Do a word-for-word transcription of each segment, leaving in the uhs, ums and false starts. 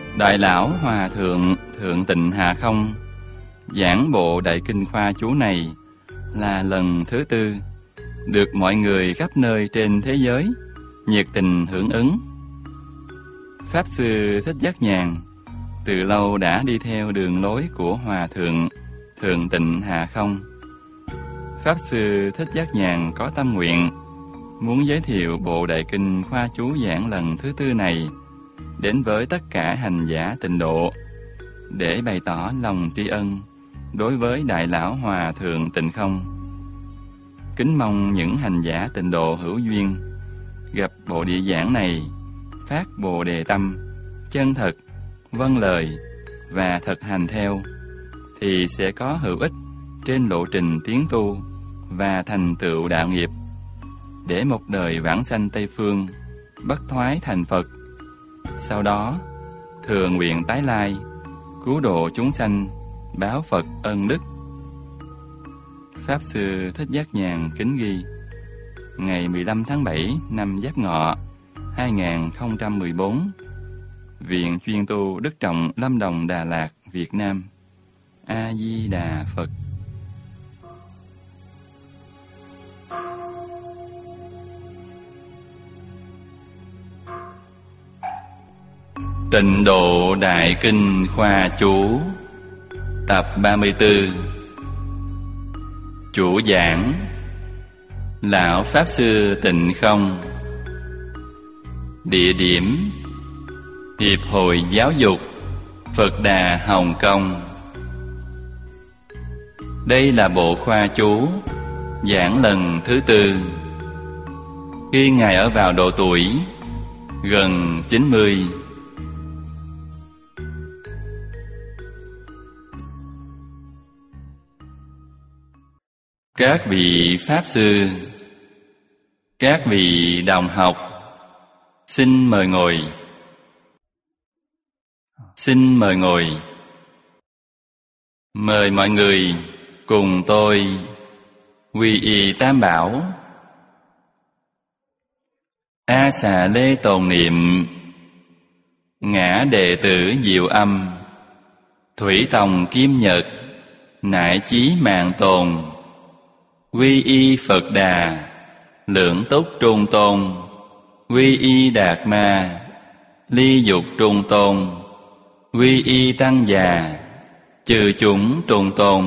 Đại lão Hòa Thượng Thượng Tịnh Hà Không giảng bộ Đại Kinh Khoa Chú này là lần thứ tư, được mọi người khắp nơi trên thế giới nhiệt tình hưởng ứng. Pháp Sư Thích Giác Nhàn từ lâu đã đi theo đường lối của Hòa Thượng Thượng Tịnh Hà Không. Pháp Sư Thích Giác Nhàn có tâm nguyện muốn giới thiệu bộ Đại Kinh Khoa Chú giảng lần thứ tư này đến với tất cả hành giả tịnh độ, để bày tỏ lòng tri ân đối với Đại lão Hòa Thượng Tịnh Không. Kính mong những hành giả tịnh độ hữu duyên gặp bộ địa giảng này phát bồ đề tâm, chân thật, vâng lời và thực hành theo, thì sẽ có hữu ích trên lộ trình tiến tu và thành tựu đạo nghiệp, để một đời vãng sanh Tây Phương bất thoái thành Phật. Sau đó thường nguyện tái lai, cứu độ chúng sanh, báo Phật ân đức. Pháp Sư Thích Giác Nhàn kính ghi: ngày mười lăm tháng bảy năm Giáp Ngọ hai nghìn không trăm mười bốn, Viện Chuyên tu Đức Trọng, Lâm Đồng, Đà Lạt, Việt Nam. A Di Đà Phật. Tịnh độ Đại Kinh Khoa Chú tập ba mươi tư. Chủ giảng Lão Pháp Sư Tịnh Không. Địa điểm Hiệp hội Giáo dục Phật Đà, Hồng Kông. Đây là bộ khoa chú giảng lần thứ tư. Khi Ngài ở vào độ tuổi gần chín mươi. Các vị Pháp Sư, các vị đồng học, xin mời ngồi. Xin mời ngồi. Mời mọi người cùng tôi quy y Tam Bảo. A Xà Lê tồn niệm, ngã đệ tử Diệu Âm, Thủy Tòng Kim Nhật, nại chí mạng tồn. Quy y Phật Đà, lưỡng túc trung tôn. Quy y Đạt Ma, ly dục trung tôn. Quy y Tăng Già, trừ chúng trung tôn.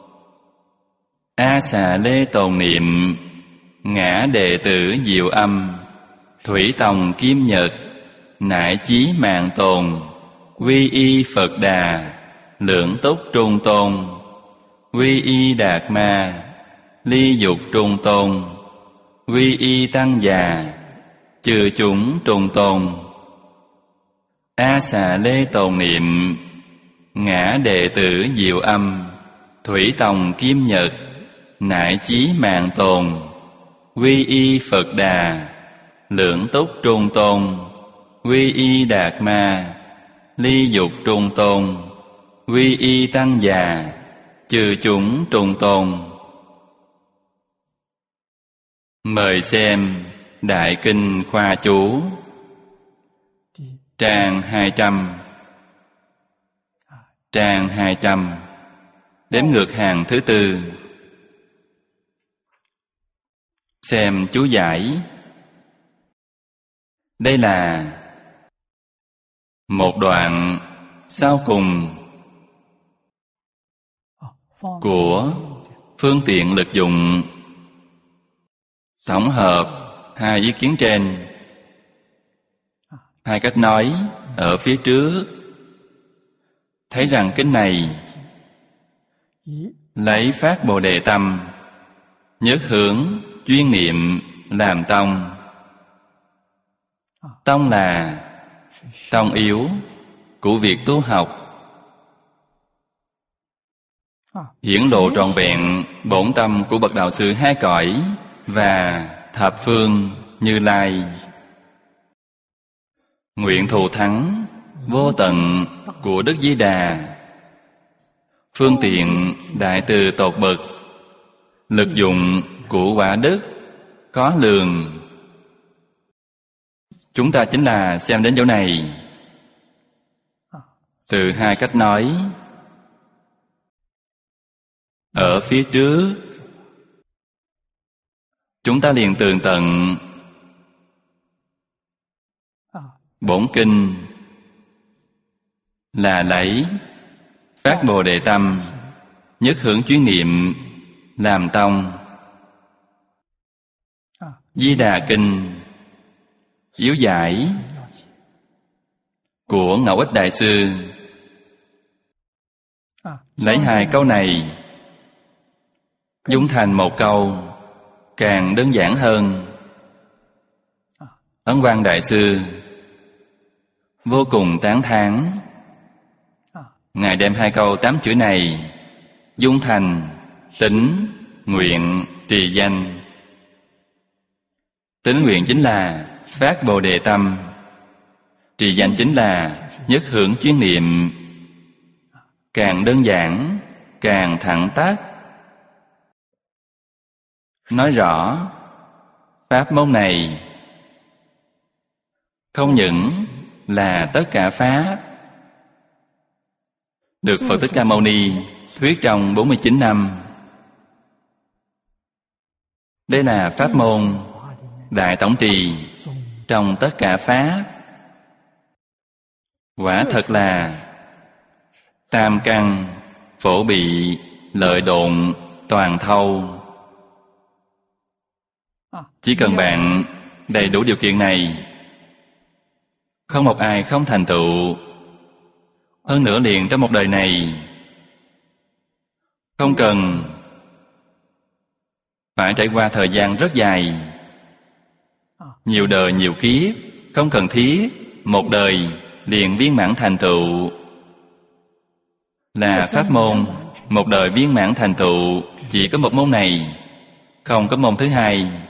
A Xà Lê tồn niệm, ngã đệ tử Diệu Âm, Thủy Tòng Kim Nhật, nại chí mạng tồn. Quy y Phật Đà, lưỡng túc trung tôn. Quy y Đạt Ma, ly dục trung tôn. Quy y Tăng Già, trừ chúng trung tôn. A Xà Lê tồn niệm, ngã đệ tử Diệu Âm, Thủy Tòng Kim Nhật, nại chí mạng tồn. Quy y Phật Đà, lưỡng túc trung tôn. Quy y Đạt Ma, ly dục trung tôn. Quy y Tăng Già, trừ chúng trung tôn. Mời xem Đại Kinh Khoa Chú trang hai trăm. Trang hai trăm, đếm ngược hàng thứ tư. Xem chú giải. Đây là một đoạn sau cùng của phương tiện lực dụng, tổng hợp hai ý kiến trên. Hai cách nói ở phía trước. Thấy rằng kinh này lấy phát Bồ Đề tâm, nhất hướng chuyên niệm làm tông. Tông là tông yếu của việc tu học, hiển lộ trọn vẹn bổn tâm của bậc đạo sư hai cõi và thập phương Như Lai. Nguyện thù thắng vô tận của Đức Di Đà, phương tiện đại từ tột bậc, lực dụng của quả đức khó lường. Chúng ta chính là xem đến chỗ này. Từ hai cách nói ở phía trước, chúng ta liền tường tận bổn kinh là lấy phát Bồ Đề tâm, nhất hướng chuyến niệm làm tông. Di Đà kinh yếu giải của Ngẫu Ích Đại Sư lấy hai câu này dung thành một câu càng đơn giản hơn. Ấn Quang Đại Sư vô cùng tán thán. Ngài đem hai câu tám chữ này dung thành tín, nguyện, trì danh. Tín nguyện chính là phát Bồ Đề tâm, trì danh chính là nhất hưởng chuyên niệm. Càng đơn giản, càng thẳng tắp. Nói rõ pháp môn này không những là tất cả pháp được Phật Thích Ca Mâu Ni thuyết trong bốn mươi chín năm. Đây là pháp môn đại tổng trì trong tất cả pháp. Quả thật là tam căn phổ bị lợi độn toàn thâu. Chỉ cần bạn đầy đủ điều kiện này, không một ai không thành tựu. Hơn nữa liền trong một đời này, không cần phải trải qua thời gian rất dài, nhiều đời nhiều kiếp, không cần thiết một đời liền viên mãn thành tựu. Là pháp môn một đời viên mãn thành tựu, chỉ có một môn này, không có môn thứ hai.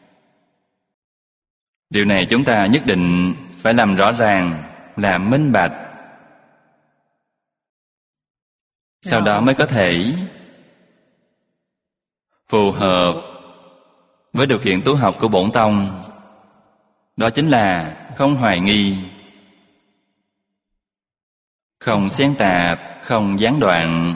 Điều này chúng ta nhất định phải làm rõ ràng, làm minh bạch. Sau đó mới có thể phù hợp với điều kiện tu học của bổn tông. Đó chính là không hoài nghi, không xen tạp, không gián đoạn.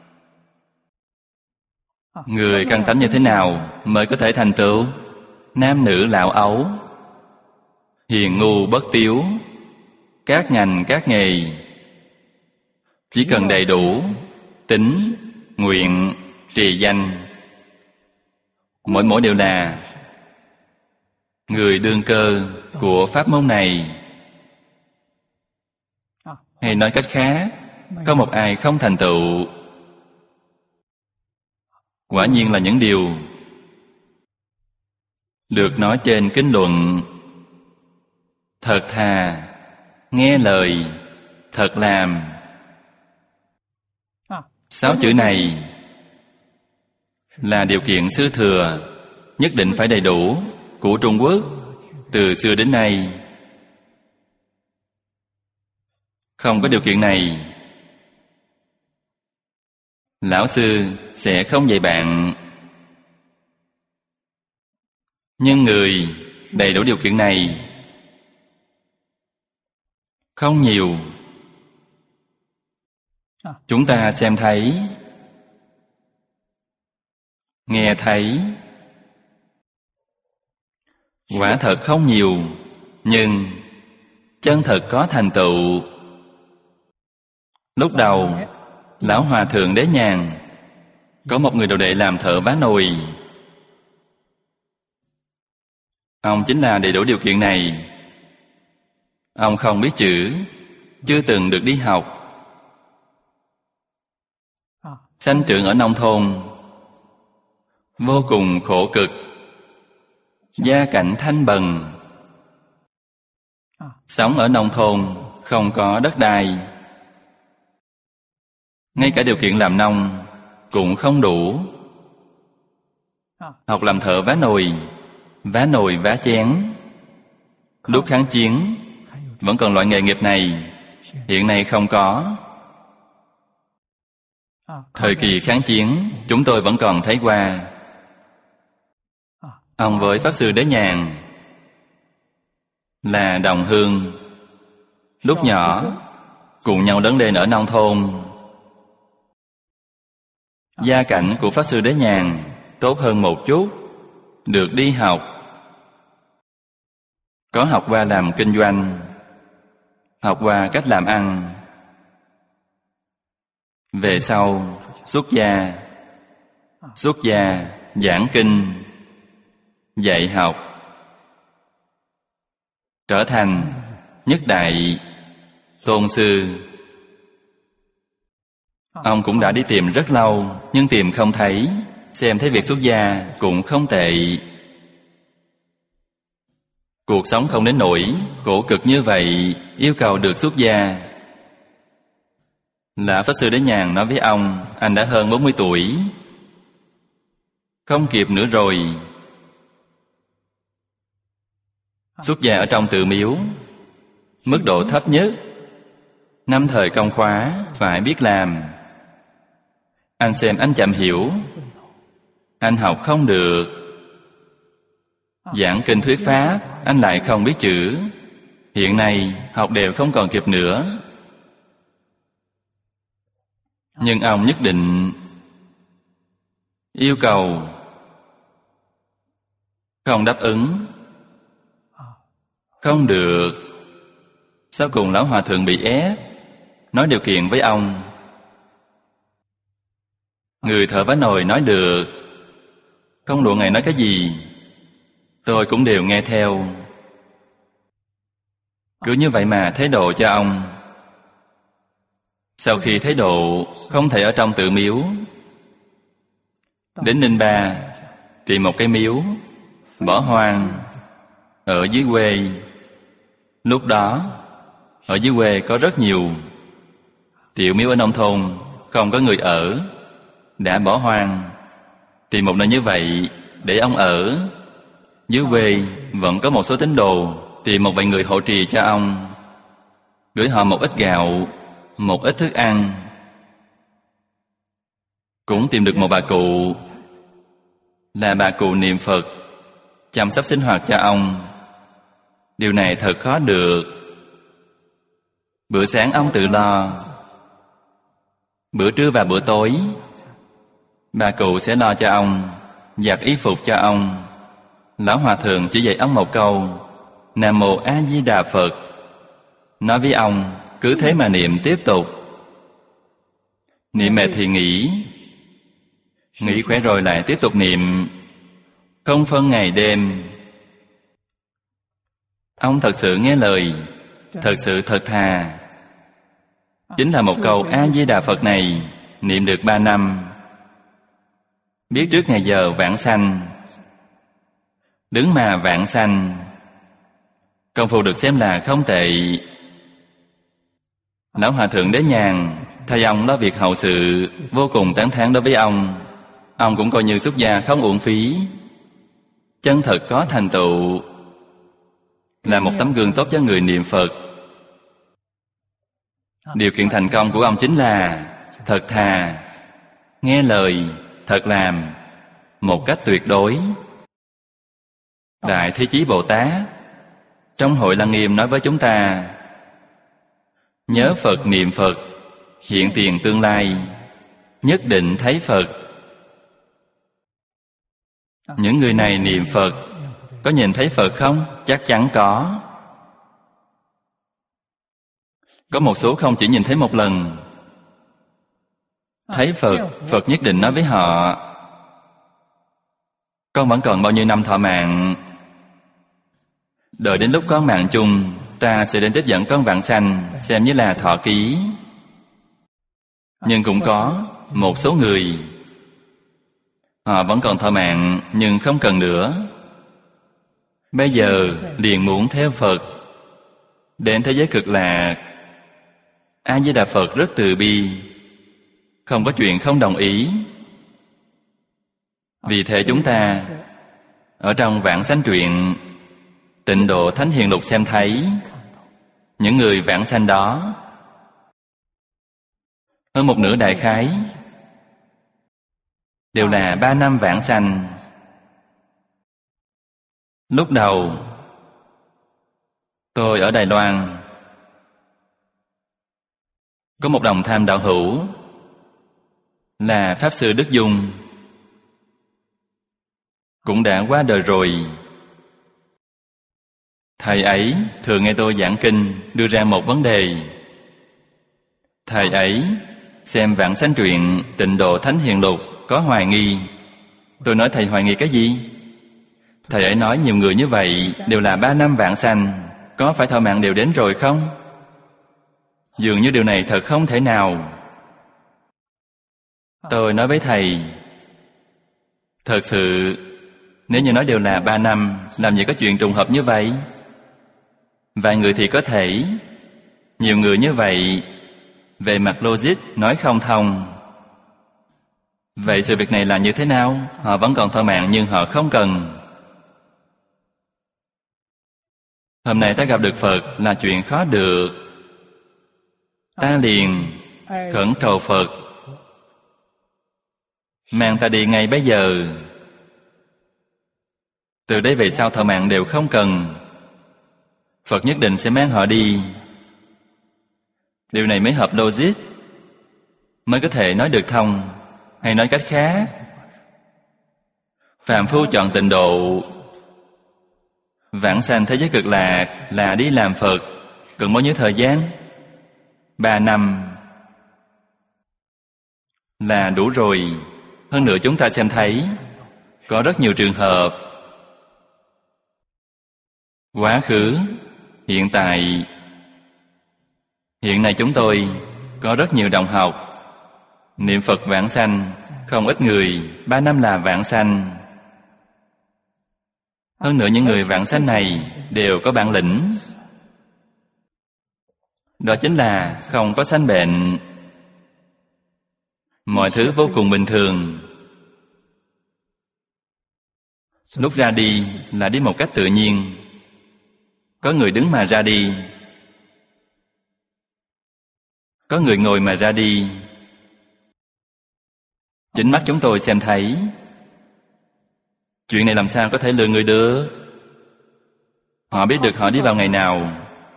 Người căn tánh như thế nào mới có thể thành tựu? Nam nữ lão ấu, hiền ngu bất tiếu, các ngành các nghề, chỉ cần đầy đủ tín, nguyện, trì danh, mỗi mỗi đều là người đương cơ của pháp môn này. Hay nói cách khác, có một ai không thành tựu. Quả nhiên là những điều được nói trên kinh luận. Thật thà, nghe lời, thật làm. Sáu chữ này là điều kiện sư thừa nhất định phải đầy đủ của Trung Quốc từ xưa đến nay. Không có điều kiện này, lão sư sẽ không dạy bạn. Nhưng người đầy đủ điều kiện này không nhiều. Chúng ta xem thấy, nghe thấy, quả thật không nhiều, nhưng chân thật có thành tựu. Lúc đầu, Lão Hòa Thượng Đế Nhàn có một người đồ đệ làm thợ vá nồi. Ông chính là đầy đủ điều kiện này. Ông không biết chữ, chưa từng được đi học, sanh trưởng ở nông thôn, vô cùng khổ cực, gia cảnh thanh bần. Sống ở nông thôn, không có đất đai, ngay cả điều kiện làm nông cũng không đủ. Học làm thợ vá nồi, vá nồi vá chén. Lúc kháng chiến vẫn còn loại nghề nghiệp này, hiện nay không có. Thời kỳ kháng chiến chúng tôi vẫn còn thấy qua. Ông với Pháp Sư Đế Nhàn là đồng hương. Lúc nhỏ cùng nhau lớn lên ở nông thôn. Gia cảnh của Pháp Sư Đế Nhàn tốt hơn một chút, được đi học, có học qua làm kinh doanh, học qua cách làm ăn. Về sau xuất gia, xuất gia giảng kinh, dạy học, trở thành nhất đại tôn sư. Ông cũng đã đi tìm rất lâu, nhưng tìm không thấy. Xem thấy việc xuất gia cũng không tệ. Cuộc sống không đến nỗi khổ cực như vậy, yêu cầu được xuất gia. Là Pháp Sư Đế Nhàn nói với ông, anh đã hơn bốn mươi tuổi, không kịp nữa rồi. Xuất gia ở trong tự miếu, mức độ thấp nhất, năm thời công khóa phải biết làm. Anh xem anh chậm hiểu, anh học không được. Giảng kinh thuyết pháp, anh lại không biết chữ. Hiện nay học đều không còn kịp nữa. Nhưng ông nhất định yêu cầu, không đáp ứng, không được. Sau cùng Lão Hòa Thượng bị ép, nói điều kiện với ông. Người thợ vá nồi nói được, không luận Ngài nói cái gì, tôi cũng đều nghe theo. Cứ như vậy mà thế độ cho ông. Sau khi thế độ không thể ở trong tự miếu, đến Ninh Ba tìm một cái miếu bỏ hoang ở dưới quê. Lúc đó ở dưới quê có rất nhiều tiểu miếu ở nông thôn, không có người ở, đã bỏ hoang. Tìm một nơi như vậy để ông ở. Dưới quê vẫn có một số tín đồ, tìm một vài người hộ trì cho ông, gửi họ một ít gạo, một ít thức ăn. Cũng tìm được một bà cụ, là bà cụ niệm Phật, chăm sóc sinh hoạt cho ông. Điều này thật khó được. Bữa sáng ông tự lo, bữa trưa và bữa tối bà cụ sẽ lo cho ông, giặt y phục cho ông. Lão Hòa Thượng chỉ dạy ông một câu: Nam Mô A Di Đà Phật. Nói với ông, cứ thế mà niệm tiếp tục. Niệm mệt thì nghỉ, nghỉ khỏe rồi lại tiếp tục niệm, không phân ngày đêm. Ông thật sự nghe lời, thật sự thật thà. Chính là một câu A Di Đà Phật này, niệm được ba năm. Biết trước ngày giờ vãng sanh, đứng mà vãng sanh, công phu được xem là không tệ. Lão Hòa Thượng Đế Nhàn thay ông lo việc hậu sự, vô cùng tán thán đối với ông. Ông cũng coi như xuất gia không uổng phí, chân thật có thành tựu, là một tấm gương tốt cho người niệm Phật. Điều kiện thành công của ông chính là thật thà, nghe lời, thật làm, một cách tuyệt đối. Đại Thế Chí Bồ Tát trong Hội Lăng Nghiêm nói với chúng ta: nhớ Phật niệm Phật, hiện tiền tương lai, nhất định thấy Phật. Những người này niệm Phật, có nhìn thấy Phật không? Chắc chắn có. Có một số không chỉ nhìn thấy một lần. Thấy Phật, Phật nhất định nói với họ: con vẫn còn bao nhiêu năm thọ mạng, đợi đến lúc có mạng chung, ta sẽ đến tiếp dẫn con vãng sanh, xem như là thọ ký. Nhưng cũng có một số người, họ vẫn còn thọ mạng nhưng không cần nữa, bây giờ liền muốn theo Phật, đến thế giới cực lạc. A Di Đà Phật rất từ bi, không có chuyện không đồng ý. Vì thế chúng ta ở trong Vãng Sanh Truyện, Tịnh Độ Thánh Hiền Lục xem thấy những người vãng sanh đó, hơn một nửa đại khái đều là ba năm vãng sanh. Lúc đầu tôi ở Đài Loan, Có một đồng tham đạo hữu là Pháp Sư Đức Dung, cũng đã qua đời rồi. Thầy ấy thường nghe tôi giảng kinh, đưa ra một vấn đề. Thầy ấy xem Vãng Sanh Truyện Tịnh Độ Thánh Hiền Lục có hoài nghi. Tôi nói thầy hoài nghi cái gì? Thầy ấy nói nhiều người như vậy đều là ba năm vãng sanh, có phải thọ mạng đều đến rồi không? Dường như điều này thật không thể nào. Tôi nói với thầy, thật sự nếu như nói đều là ba năm, làm gì có chuyện trùng hợp như vậy? Vài người thì có thể, nhiều người như vậy về mặt logic nói không thông. Vậy sự việc này là như thế nào? Họ vẫn còn thọ mạng nhưng họ không cần. Hôm nay ta gặp được Phật là chuyện khó được. Ta liền khẩn cầu Phật mang ta đi ngay bây giờ. Từ đây về sau thọ mạng đều không cần. Phật nhất định sẽ mang họ đi. Điều này mới hợp logic, mới có thể nói được thông. Hay nói cách khác, phàm phu chọn tịnh độ, vãng sanh thế giới cực lạc là đi làm Phật. Cần bao nhiêu thời gian? Ba năm là đủ rồi. Hơn nữa chúng ta xem thấy có rất nhiều trường hợp quá khứ, hiện tại. Hiện nay chúng tôi có rất nhiều đồng học niệm Phật vãng sanh, không ít người ba năm là vãng sanh. Hơn nữa những người vãng sanh này đều có bản lĩnh. Đó chính là không có sanh bệnh, mọi thứ vô cùng bình thường. Lúc ra đi là đi một cách tự nhiên. Có người đứng mà ra đi, có người ngồi mà ra đi. Chính mắt chúng tôi xem thấy. Chuyện này làm sao có thể lừa người được? Họ biết được họ đi vào ngày nào.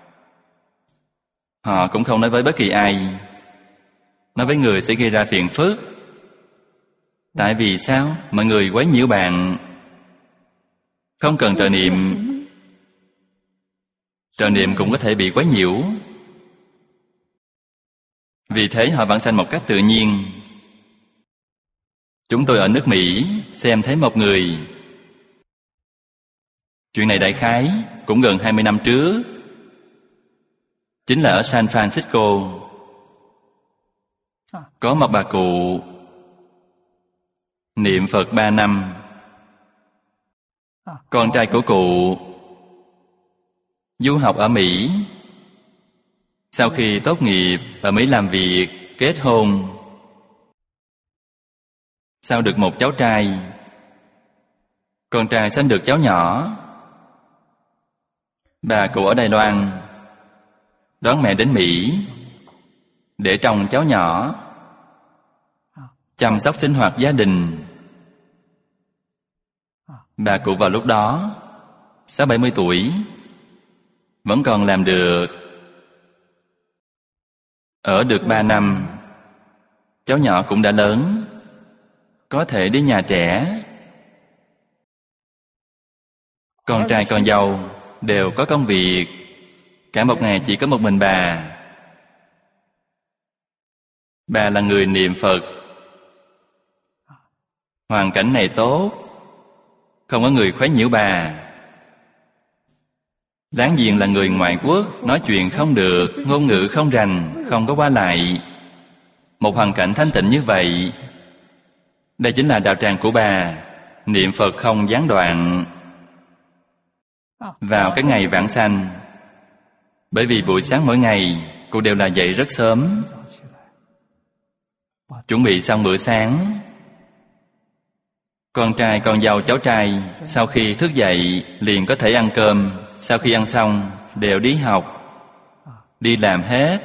Họ cũng không nói với bất kỳ ai. Nói với người sẽ gây ra phiền phức. Tại vì sao? Mọi người quấy nhiễu bạn. Không cần trợ niệm. Trợ niệm cũng có thể bị quấy nhiễu. Vì thế họ vãng sanh một cách tự nhiên. Chúng tôi ở nước Mỹ xem thấy một người. Chuyện này đại khái cũng gần hai mươi năm trước. Chính là ở San Francisco. Có một bà cụ niệm Phật ba năm. Con trai của cụ du học ở Mỹ. Sau khi tốt nghiệp ở Mỹ làm việc, kết hôn. Sau được một cháu trai. Con trai sanh được cháu nhỏ. Bà cụ ở Đài Loan đón mẹ đến Mỹ để trông cháu nhỏ, chăm sóc sinh hoạt gia đình. Bà cụ vào lúc đó sáu bảy mươi tuổi, vẫn còn làm được. Ở được ba năm, cháu nhỏ cũng đã lớn, có thể đi nhà trẻ. Con trai con dâu đều có công việc. Cả một ngày chỉ có một mình bà. Bà là người niệm Phật. Hoàn cảnh này tốt, không có người khuấy nhiễu bà. Láng giềng là người ngoại quốc, nói chuyện không được, ngôn ngữ không rành, không có qua lại. Một hoàn cảnh thanh tịnh như vậy. Đây chính là đạo tràng của bà, niệm Phật không gián đoạn. Vào cái ngày vãng sanh, bởi vì buổi sáng mỗi ngày cô đều là dậy rất sớm, chuẩn bị xong bữa sáng. Con trai con dâu cháu trai sau khi thức dậy liền có thể ăn cơm. Sau khi ăn xong đều đi học, đi làm hết.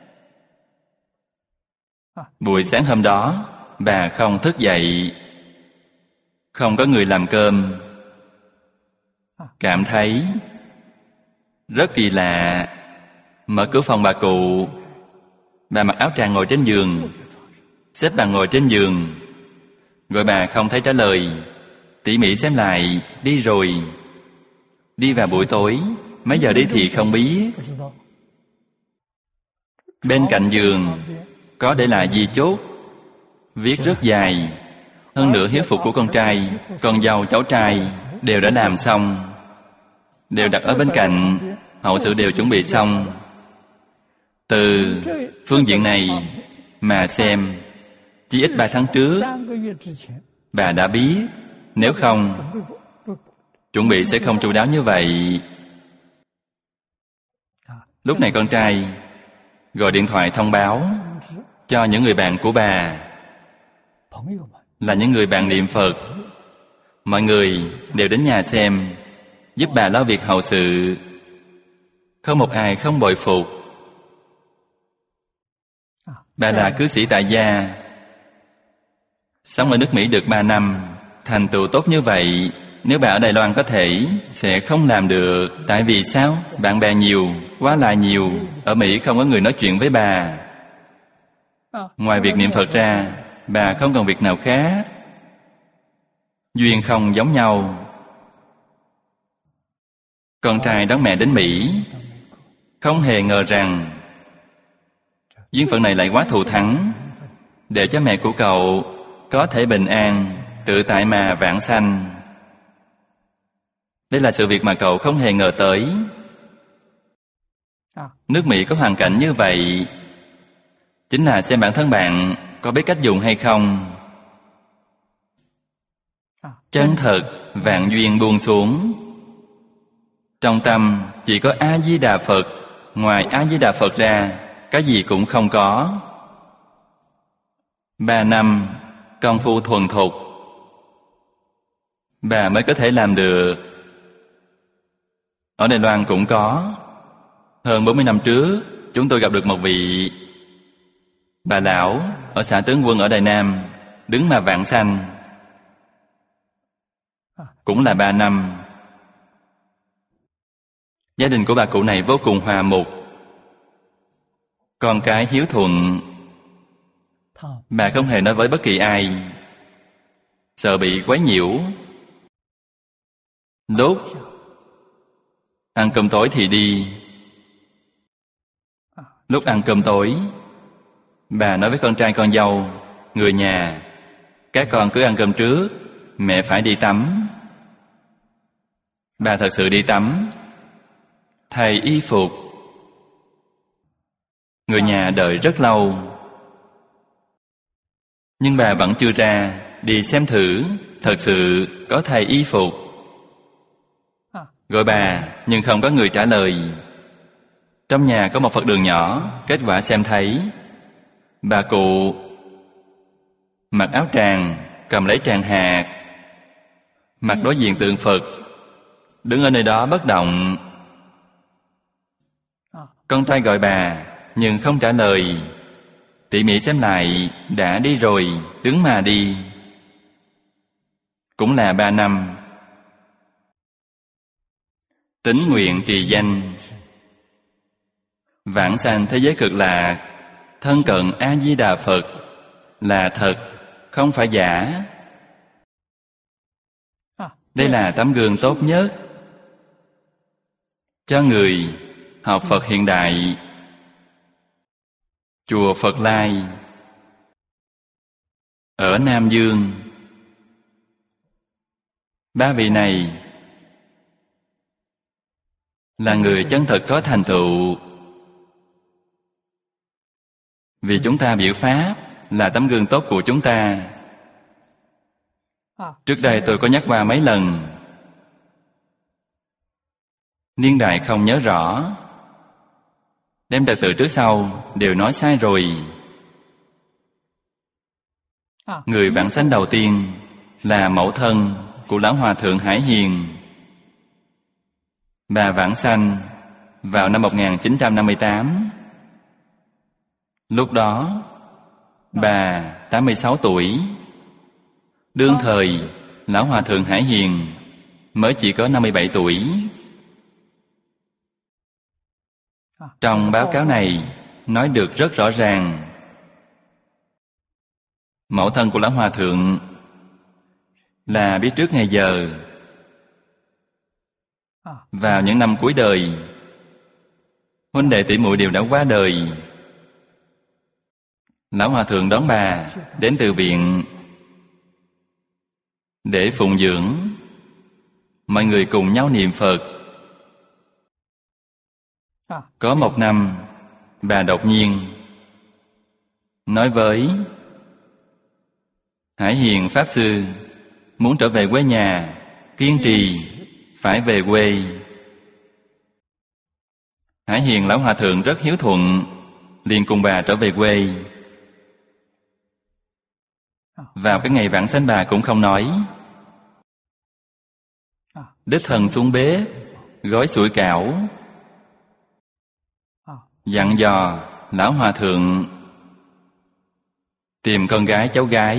Buổi sáng hôm đó bà không thức dậy, không có người làm cơm. Cảm thấy rất kỳ lạ. Mở cửa phòng bà cụ, Bà mặc áo tràng ngồi trên giường, xếp bà ngồi trên giường. Gọi bà không thấy trả lời. Tỉ mỉ xem lại, đi rồi. Đi vào buổi tối, mấy giờ đi thì không biết. Bên cạnh giường có để lại di chốt, viết rất dài. Hơn nữa hiếu phục của con trai, con dâu, cháu trai đều đã làm xong, đều đặt ở bên cạnh, hậu sự đều chuẩn bị xong. Từ phương diện này mà xem, chỉ ít ba tháng trước bà đã biết. Nếu không, chuẩn bị sẽ không chu đáo như vậy. Lúc này con trai gọi điện thoại thông báo cho những người bạn của bà, là những người bạn niệm Phật. Mọi người đều đến nhà xem, giúp bà lo việc hậu sự. Không một ai không bội phục. Bà là cư sĩ tại gia, sống ở nước Mỹ được ba năm, thành tựu tốt như vậy. Nếu bà ở Đài Loan có thể sẽ không làm được. Tại vì sao? Bạn bè nhiều, quá là nhiều. Ở Mỹ không có người nói chuyện với bà. Ngoài việc niệm Phật ra, bà không còn việc nào khác. Duyên không giống nhau. Con trai đón mẹ đến Mỹ, không hề ngờ rằng duyên phận này lại quá thù thắng, để cho mẹ của cậu có thể bình an, tự tại mà vãng sanh. Đây là sự việc mà cậu không hề ngờ tới. Nước Mỹ có hoàn cảnh như vậy, chính là xem bản thân bạn có biết cách dùng hay không. Chân thật, vạn duyên buông xuống. Trong tâm chỉ có A-di-đà Phật. Ngoài A-di-đà Phật ra, cái gì cũng không có. Ba năm công phu thuần thục, bà mới có thể làm được. Ở Đài Loan cũng có. Hơn bốn mươi năm trước, chúng tôi gặp được một vị bà lão ở xã Tướng Quân ở Đài Nam, đứng mà vãng sanh. Cũng là ba năm. Gia đình của bà cụ này vô cùng hòa mục, con cái hiếu thuận. Bà không hề nói với bất kỳ ai, sợ bị quấy nhiễu. Lúc ăn cơm tối thì đi. Lúc ăn cơm tối, bà nói với con trai con dâu, người nhà, các con cứ ăn cơm trước, mẹ phải đi tắm. Bà thật sự đi tắm, thay y phục. Người nhà đợi rất lâu, nhưng bà vẫn chưa ra. Đi xem thử, thật sự có thay y phục. Gọi bà, nhưng không có người trả lời. Trong nhà có một Phật đường nhỏ, kết quả xem thấy bà cụ mặc áo tràng, cầm lấy tràng hạt, mặt đối diện tượng Phật, đứng ở nơi đó bất động. Con trai gọi bà, nhưng không trả lời. Tỉ mỉ xem lại, đã đi rồi, đứng mà đi. Cũng là ba năm. Tín nguyện trì danh, vãng sanh thế giới cực lạc, thân cận A-di-đà Phật, là thật, không phải giả. Đây là tấm gương tốt nhất cho người học Phật hiện đại. Chùa Phật Lai ở Nam Dương, ba vị này là người chân thật có thành tựu. Vì chúng ta biểu pháp là tấm gương tốt của chúng ta. Trước đây tôi có nhắc qua mấy lần, niên đại không nhớ rõ, đem trật tự trước sau đều nói sai rồi. Người vãng sanh đầu tiên là mẫu thân của Lão Hòa Thượng Hải Hiền. Bà vãng sanh vào năm một nghìn chín trăm năm mươi tám. Lúc đó bà tám mươi sáu tuổi. Đương thời Lão Hòa Thượng Hải Hiền mới chỉ có năm mươi bảy tuổi. Trong báo cáo này nói được rất rõ ràng. Mẫu thân của Lão Hòa Thượng là biết trước ngày giờ. Vào những năm cuối đời, huynh đệ tỷ muội đều đã qua đời. Lão Hòa Thượng đón bà đến từ viện để phụng dưỡng. Mọi người cùng nhau niệm Phật. Có một năm, bà đột nhiên nói với Hải Hiền Pháp Sư muốn trở về quê nhà, kiên trì phải về quê. Hải Hiền Lão Hòa Thượng rất hiếu thuận, liền cùng bà trở về quê. Vào cái ngày vãng sanh bà cũng không nói. Đích thân xuống bếp gói sủi cảo, dặn dò Lão Hòa Thượng tìm con gái cháu gái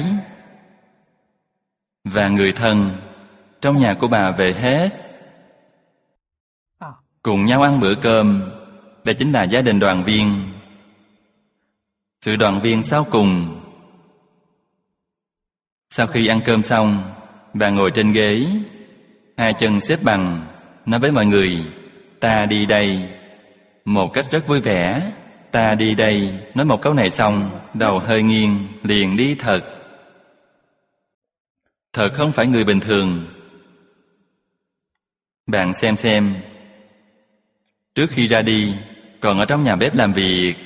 và người thân trong nhà của bà về hết, cùng nhau ăn bữa cơm. Đây chính là gia đình đoàn viên. Sự đoàn viên sau cùng. Sau khi ăn cơm xong, bà ngồi trên ghế, hai chân xếp bằng, nói với mọi người: ta đi đây. Một cách rất vui vẻ. Ta đi đây. Nói một câu này xong, đầu hơi nghiêng, liền đi thật. Thật không phải người bình thường. Bạn xem xem, trước khi ra đi, còn ở trong nhà bếp làm việc.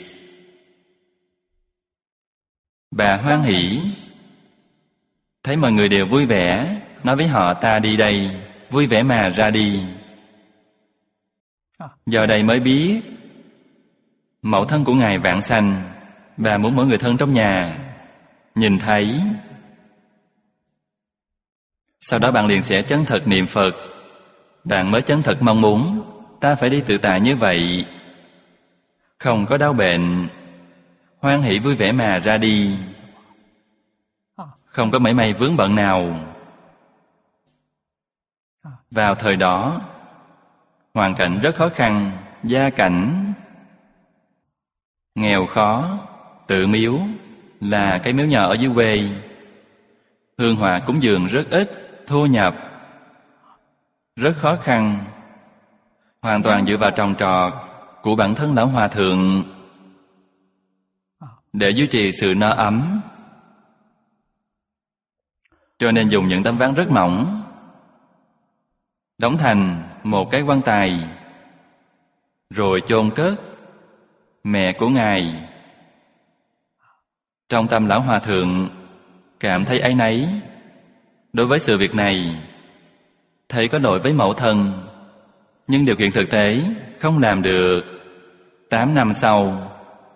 Bà hoan hỉ, thấy mọi người đều vui vẻ, nói với họ: ta đi đây, vui vẻ mà ra đi. Giờ đây mới biết, mẫu thân của Ngài vãng sanh, bà muốn mỗi người thân trong nhà nhìn thấy. Sau đó bạn liền sẽ chân thật niệm Phật. Bạn mới chân thật mong muốn ta phải đi tự tại như vậy, không có đau bệnh, hoan hỷ vui vẻ mà ra đi, không có mảy may vướng bận nào. Vào thời đó, hoàn cảnh rất khó khăn, gia cảnh nghèo khó, tự miếu là cái miếu nhỏ ở dưới quê, hương hỏa cúng dường rất ít, thu nhập rất khó khăn, hoàn toàn dựa vào trồng trọt của bản thân Lão Hòa Thượng để duy trì sự no ấm. Cho nên dùng những tấm ván rất mỏng, đóng thành một cái quan tài, rồi chôn cất mẹ của Ngài. Trong tâm Lão Hòa Thượng cảm thấy áy náy đối với sự việc này, thấy có lỗi với mẫu thân, nhưng điều kiện thực tế không làm được. Tám năm sau,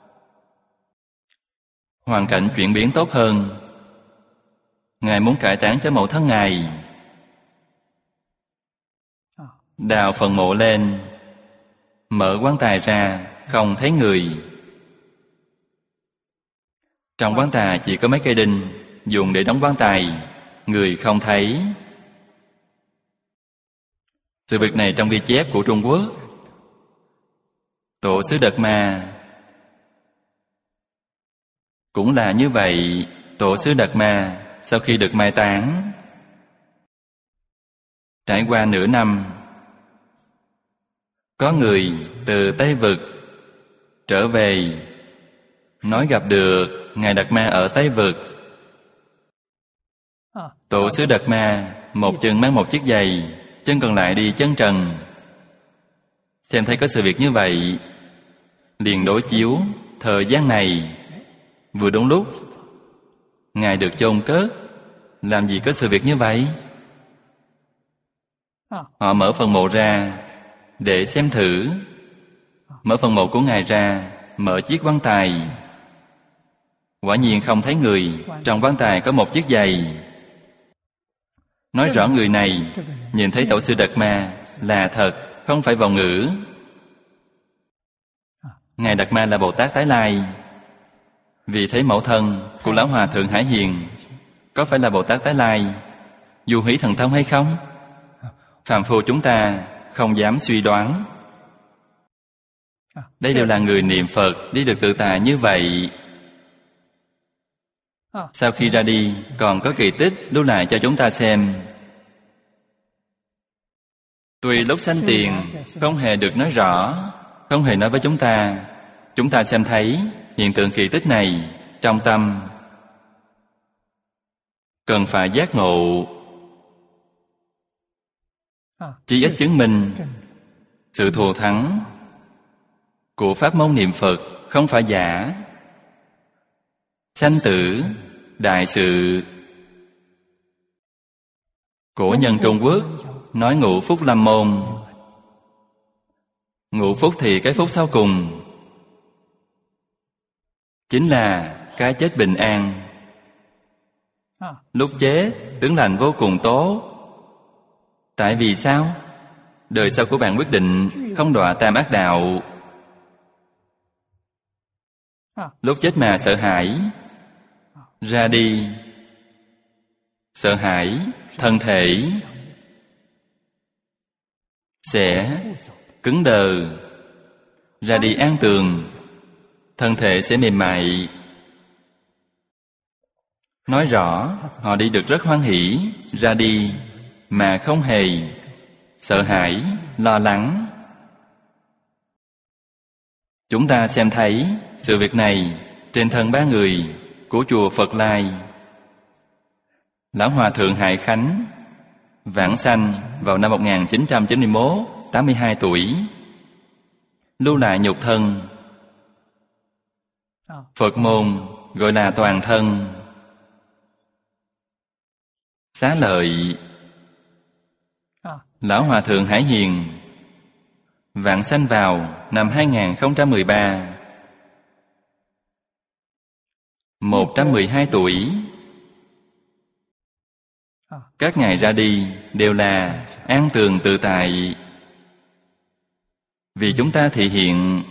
hoàn cảnh chuyển biến tốt hơn. Ngài muốn cải táng cho mẫu thân Ngài, đào phần mộ lên, mở quan tài ra, không thấy người. Trong quan tài chỉ có mấy cây đinh dùng để đóng quan tài, người không thấy. Sự việc này trong ghi chép của Trung Quốc. Tổ sư Đạt Ma cũng là như vậy. Tổ sư Đạt Ma sau khi được mai táng, trải qua nửa năm, có người từ Tây Vực trở về, nói gặp được Ngài Đạt Ma ở Tây Vực. Tổ sư Đạt Ma một chân mang một chiếc giày, chân còn lại đi chân trần. Xem thấy có sự việc như vậy, liền đối chiếu thời gian này vừa đúng lúc Ngài được chôn cất, làm gì có sự việc như vậy. Họ mở phần mộ ra để xem thử. Mở phần mộ của Ngài ra, mở chiếc quan tài, quả nhiên không thấy người. Trong quan tài có một chiếc giày. Nói rõ người này nhìn thấy Tổ sư Đạt Ma là thật, không phải vọng ngữ. Ngài Đạt Ma là Bồ Tát tái lai. Vì thấy mẫu thân của Lão Hòa Thượng Hải Hiền có phải là Bồ Tát tái lai, du hí thần thông hay không? Phàm phu chúng ta không dám suy đoán. Đây đều là người niệm Phật, đi được tự tại như vậy. Sau khi ra đi, còn có kỳ tích lưu lại cho chúng ta xem. Tuy lúc sanh tiền không hề được nói rõ, không hề nói với chúng ta, chúng ta xem thấy hiện tượng kỳ tích này trong tâm, cần phải giác ngộ. Chỉ ít chứng minh sự thù thắng của pháp môn niệm Phật không phải giả. Sanh tử đại sự. Cổ nhân Trung Quốc nói ngũ phúc lâm môn. Ngũ phúc thì cái phúc sau cùng chính là cái chết bình an. Lúc chết tướng lành vô cùng tốt. Tại vì sao? Đời sau của bạn quyết định không đọa tam ác đạo. Lúc chết mà sợ hãi, ra đi sợ hãi, thân thể sẽ cứng đờ. Ra đi an tường, thân thể sẽ mềm mại. Nói rõ, họ đi được rất hoan hỷ, ra đi mà không hề sợ hãi, lo lắng. Chúng ta xem thấy sự việc này trên thân ba người của chùa Phật Lai. Lão Hòa Thượng Hải Khánh vãng sanh vào năm một nghìn chín trăm chín mươi mốt, tám mươi hai tuổi, lưu lại nhục thân. Phật môn gọi là toàn thân. Xá Lợi. Lão Hòa Thượng Hải Hiền vãng sanh vào năm hai nghìn không trăm mười ba, một trăm mười hai tuổi. Các ngài ra đi đều là an tường tự tại. Vì chúng ta thị hiện.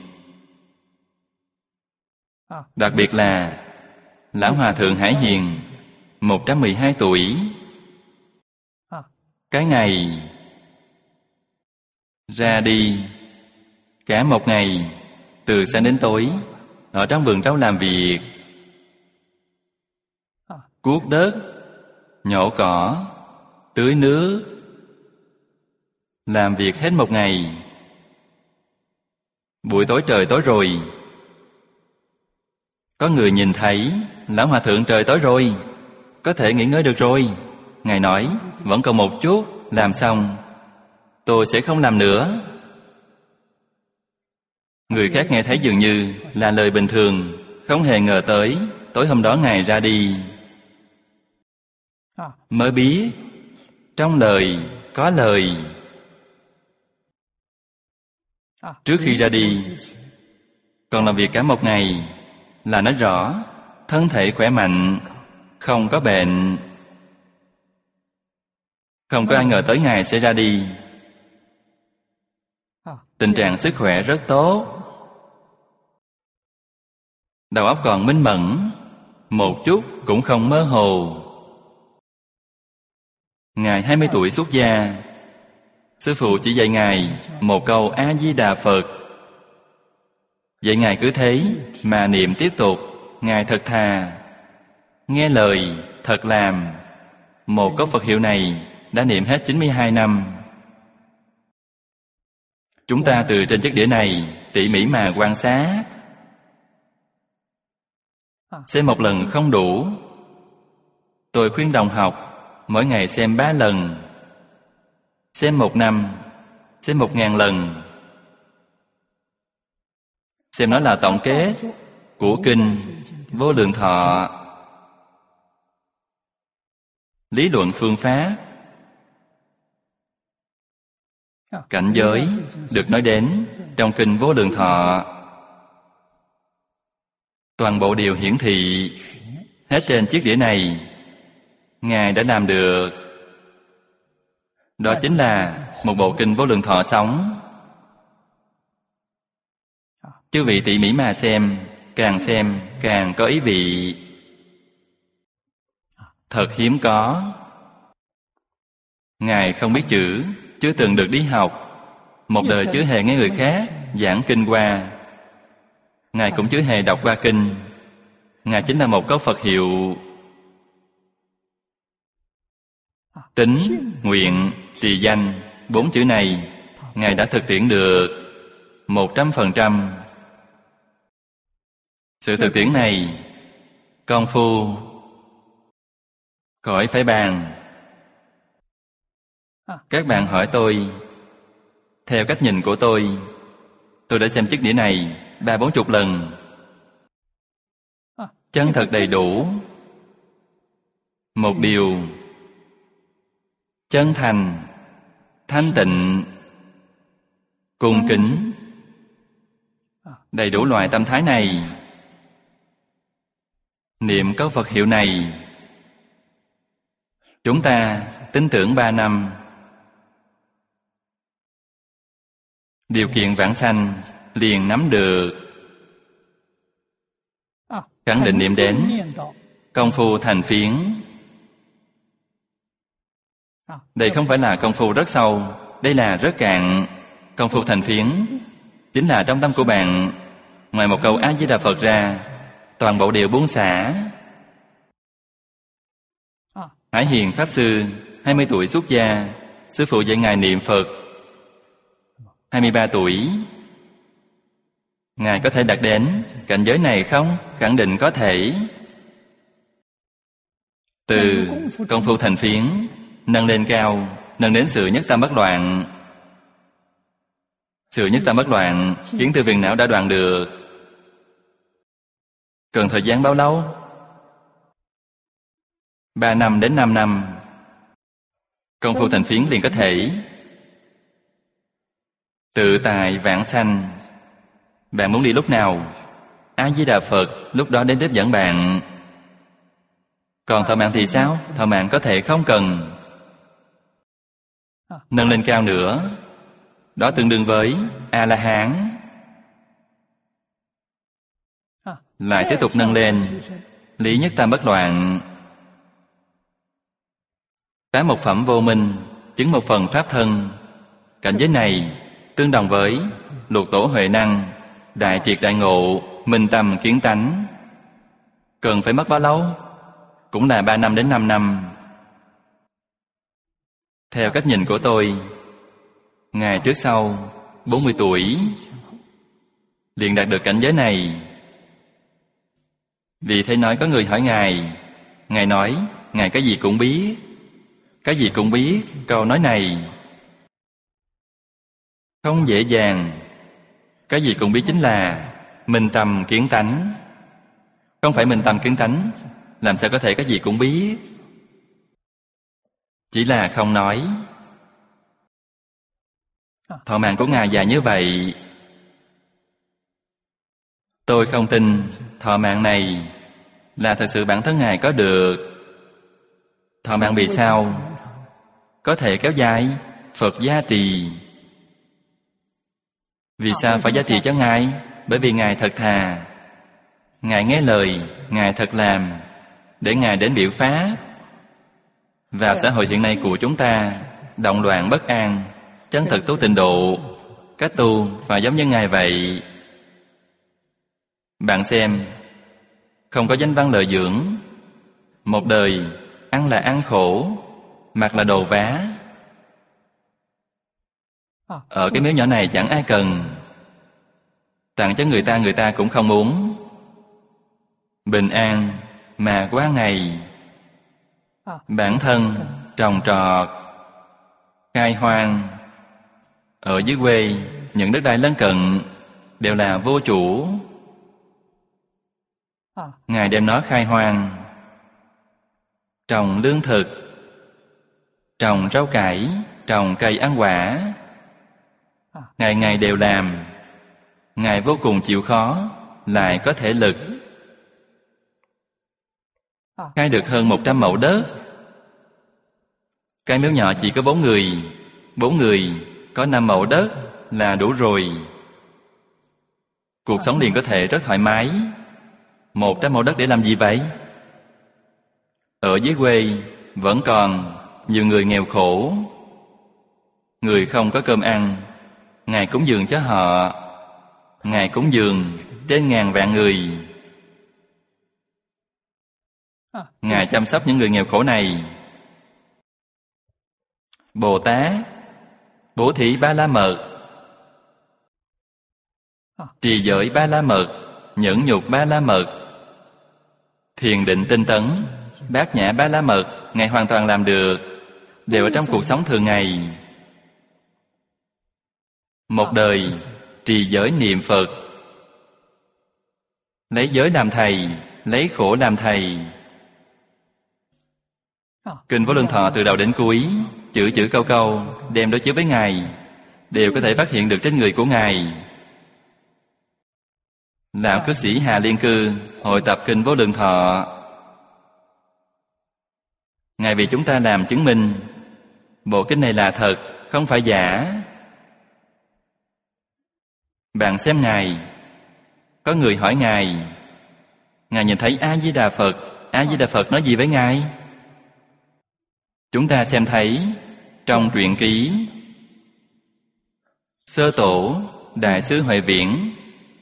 Đặc biệt là Lão Hòa Thượng Hải Hiền một trăm mười hai tuổi. Cái ngày ra đi, cả một ngày từ sáng đến tối ở trong vườn rau làm việc, cuốc đất, nhổ cỏ, tưới nước, làm việc hết một ngày. Buổi tối trời tối rồi, có người nhìn thấy Lão Hòa Thượng trời tối rồi, có thể nghỉ ngơi được rồi. Ngài nói vẫn còn một chút, làm xong tôi sẽ không làm nữa. Người khác nghe thấy dường như là lời bình thường, không hề ngờ tới tối hôm đó Ngài ra đi. Mới biết trong lời có lời. Trước khi ra đi còn làm việc cả một ngày, là nói rõ thân thể khỏe mạnh, không có bệnh. Không có ai ngờ tới Ngài sẽ ra đi. Tình trạng sức khỏe rất tốt, đầu óc còn minh mẫn, một chút cũng không mơ hồ. Ngài hai mươi tuổi xuất gia, sư phụ chỉ dạy Ngài một câu A-di-đà Phật. Vậy Ngài cứ thế mà niệm tiếp tục. Ngài thật thà, nghe lời, thật làm. Một câu Phật hiệu này đã niệm hết chín mươi hai năm. Chúng ta từ trên chiếc đĩa này tỉ mỉ mà quan sát. Xem một lần không đủ. Tôi khuyên đồng học mỗi ngày xem ba lần. Xem một năm, xem một ngàn lần. Xem nó là tổng kết của kinh Vô Lượng Thọ. Lý luận phương pháp, cảnh giới được nói đến trong kinh Vô Lượng Thọ. Toàn bộ điều hiển thị hết trên chiếc đĩa này. Ngài đã làm được. Đó chính là một bộ kinh Vô Lượng Thọ sống. Chư vị tỉ mỉ mà xem, càng xem càng có ý vị. Thật hiếm có. Ngài không biết chữ, chưa từng được đi học, một đời chưa hề nghe người khác giảng kinh qua. Ngài cũng chưa hề đọc qua kinh. Ngài chính là một câu Phật hiệu. Tín, nguyện, trì danh, bốn chữ này Ngài đã thực tiễn được một trăm phần trăm. Sự thực tiễn này, công phu khỏi phải bàn. Các bạn hỏi tôi, theo cách nhìn của tôi, tôi đã xem chiếc đĩa này ba bốn chục lần. Chân thật đầy đủ. Một điều chân thành, thanh tịnh, cung kính, đầy đủ loại tâm thái này. Niệm câu Phật hiệu này, chúng ta tin tưởng ba năm. Điều kiện vãng sanh liền nắm được. Khẳng định niệm đến, công phu thành phiến. Đây không phải là công phu rất sâu, đây là rất cạn. Công phu thành phiến chính là trong tâm của bạn, ngoài một câu A Di Đà Phật ra, toàn bộ đều buông xả. Hải Hiền Pháp Sư, hai mươi tuổi xuất gia, sư phụ dạy Ngài niệm Phật. hai mươi ba tuổi, Ngài có thể đạt đến cảnh giới này không? Khẳng định có thể. Từ công phu thành phiến nâng lên cao, nâng đến sự nhất tâm bất loạn. Sự nhất tâm bất loạn khiến tư phiền não đã đoạn được. Cần thời gian bao lâu? Ba năm đến năm năm. Công phu thành phiến liền có thể tự tại vãng sanh. Bạn muốn đi lúc nào? A Di Đà Phật lúc đó đến tiếp dẫn bạn. Còn thọ mạng thì sao? Thọ mạng có thể không cần. Nâng lên cao nữa, đó tương đương với A-la-hán. Lại tiếp tục nâng lên lý nhất tâm bất loạn. Tám một phẩm vô minh, chứng một phần pháp thân. Cảnh giới này tương đồng với lục tổ huệ năng, đại triệt đại ngộ, minh tâm kiến tánh. Cần phải mất bao lâu? Cũng là ba năm đến năm năm. Theo cách nhìn của tôi, Ngài trước sau bốn mươi tuổi liền đạt được cảnh giới này. Vì thế nói có người hỏi Ngài, Ngài nói, Ngài cái gì cũng biết. Cái gì cũng biết, câu nói này không dễ dàng. Cái gì cũng biết chính là minh tâm kiến tánh. Không phải minh tâm kiến tánh, làm sao có thể cái gì cũng biết? Chỉ là không nói. Thọ mạng của Ngài dài như vậy, tôi không tin thọ mạng này là thật sự bản thân Ngài có được. Thọ mạng vì sao có thể kéo dài? Phật gia trì. Vì sao phải giá trị cho Ngài? Bởi vì Ngài thật thà, Ngài nghe lời, Ngài thật làm, để Ngài đến biểu pháp. Vào xã hội hiện nay của chúng ta, động loạn bất an, chân thực tu tịnh độ, cách tu phải giống như Ngài vậy. Bạn xem, không có danh văn lợi dưỡng, một đời ăn là ăn khổ, mặc là đồ vá. Ở cái miếu nhỏ này chẳng ai cần, tặng cho người ta người ta cũng không muốn. Bình an mà qua ngày, bản thân trồng trọt, khai hoang. Ở dưới quê, những đất đai lân cận đều là vô chủ. Ngài đem nó khai hoang, trồng lương thực, trồng rau cải, trồng cây ăn quả. Ngày ngày đều làm. Ngài vô cùng chịu khó, lại có thể lực. Khai được hơn một trăm mẫu đất. Cái miếu nhỏ chỉ có bốn người, bốn người có năm mẫu đất là đủ rồi. Cuộc sống liền có thể rất thoải mái. Một trăm mẫu đất để làm gì vậy? Ở dưới quê vẫn còn nhiều người nghèo khổ, người không có cơm ăn. Ngài cúng dường cho họ, Ngài cúng dường trên ngàn vạn người. Ngài chăm sóc những người nghèo khổ này. Bồ Tát bố thí Ba La Mật, trì giới Ba La Mật, nhẫn nhục Ba La Mật, thiền định tinh tấn, bát nhã Ba La Mật, Ngài hoàn toàn làm được, đều ở trong cuộc sống thường ngày. Một đời trì giới niệm Phật, lấy giới làm thầy, lấy khổ làm thầy. Kinh Vô Lượng Thọ từ đầu đến cuối, chữ chữ câu câu đem đối chiếu với Ngài, đều có thể phát hiện được trên người của Ngài. Lão cư sĩ Hà Liên Cư hội tập Kinh Vô Lượng Thọ, Ngài vì chúng ta làm chứng minh bộ kinh này là thật, không phải giả. Bạn xem Ngài, có người hỏi Ngài, Ngài nhìn thấy A Di Đà Phật, A Di Đà Phật nói gì với Ngài? Chúng ta xem thấy trong truyện ký Sơ Tổ Đại sứ Huệ Viễn,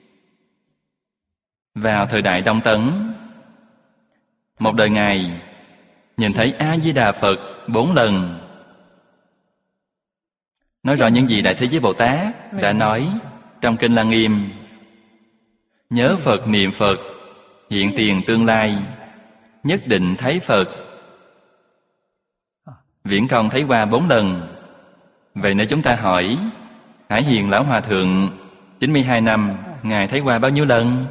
vào thời đại Đông Tấn, một đời Ngài nhìn thấy A Di Đà Phật bốn lần, nói rõ những gì Đại Thế Giới Bồ Tát đã nói trong Kinh Lăng Nghiêm. Nhớ Phật niệm Phật, hiện tiền tương lai, nhất định thấy Phật. Viễn Công thấy qua bốn lần. Vậy nếu chúng ta hỏi, Hải Hiền Lão Hòa Thượng chín mươi hai năm, Ngài thấy qua bao nhiêu lần?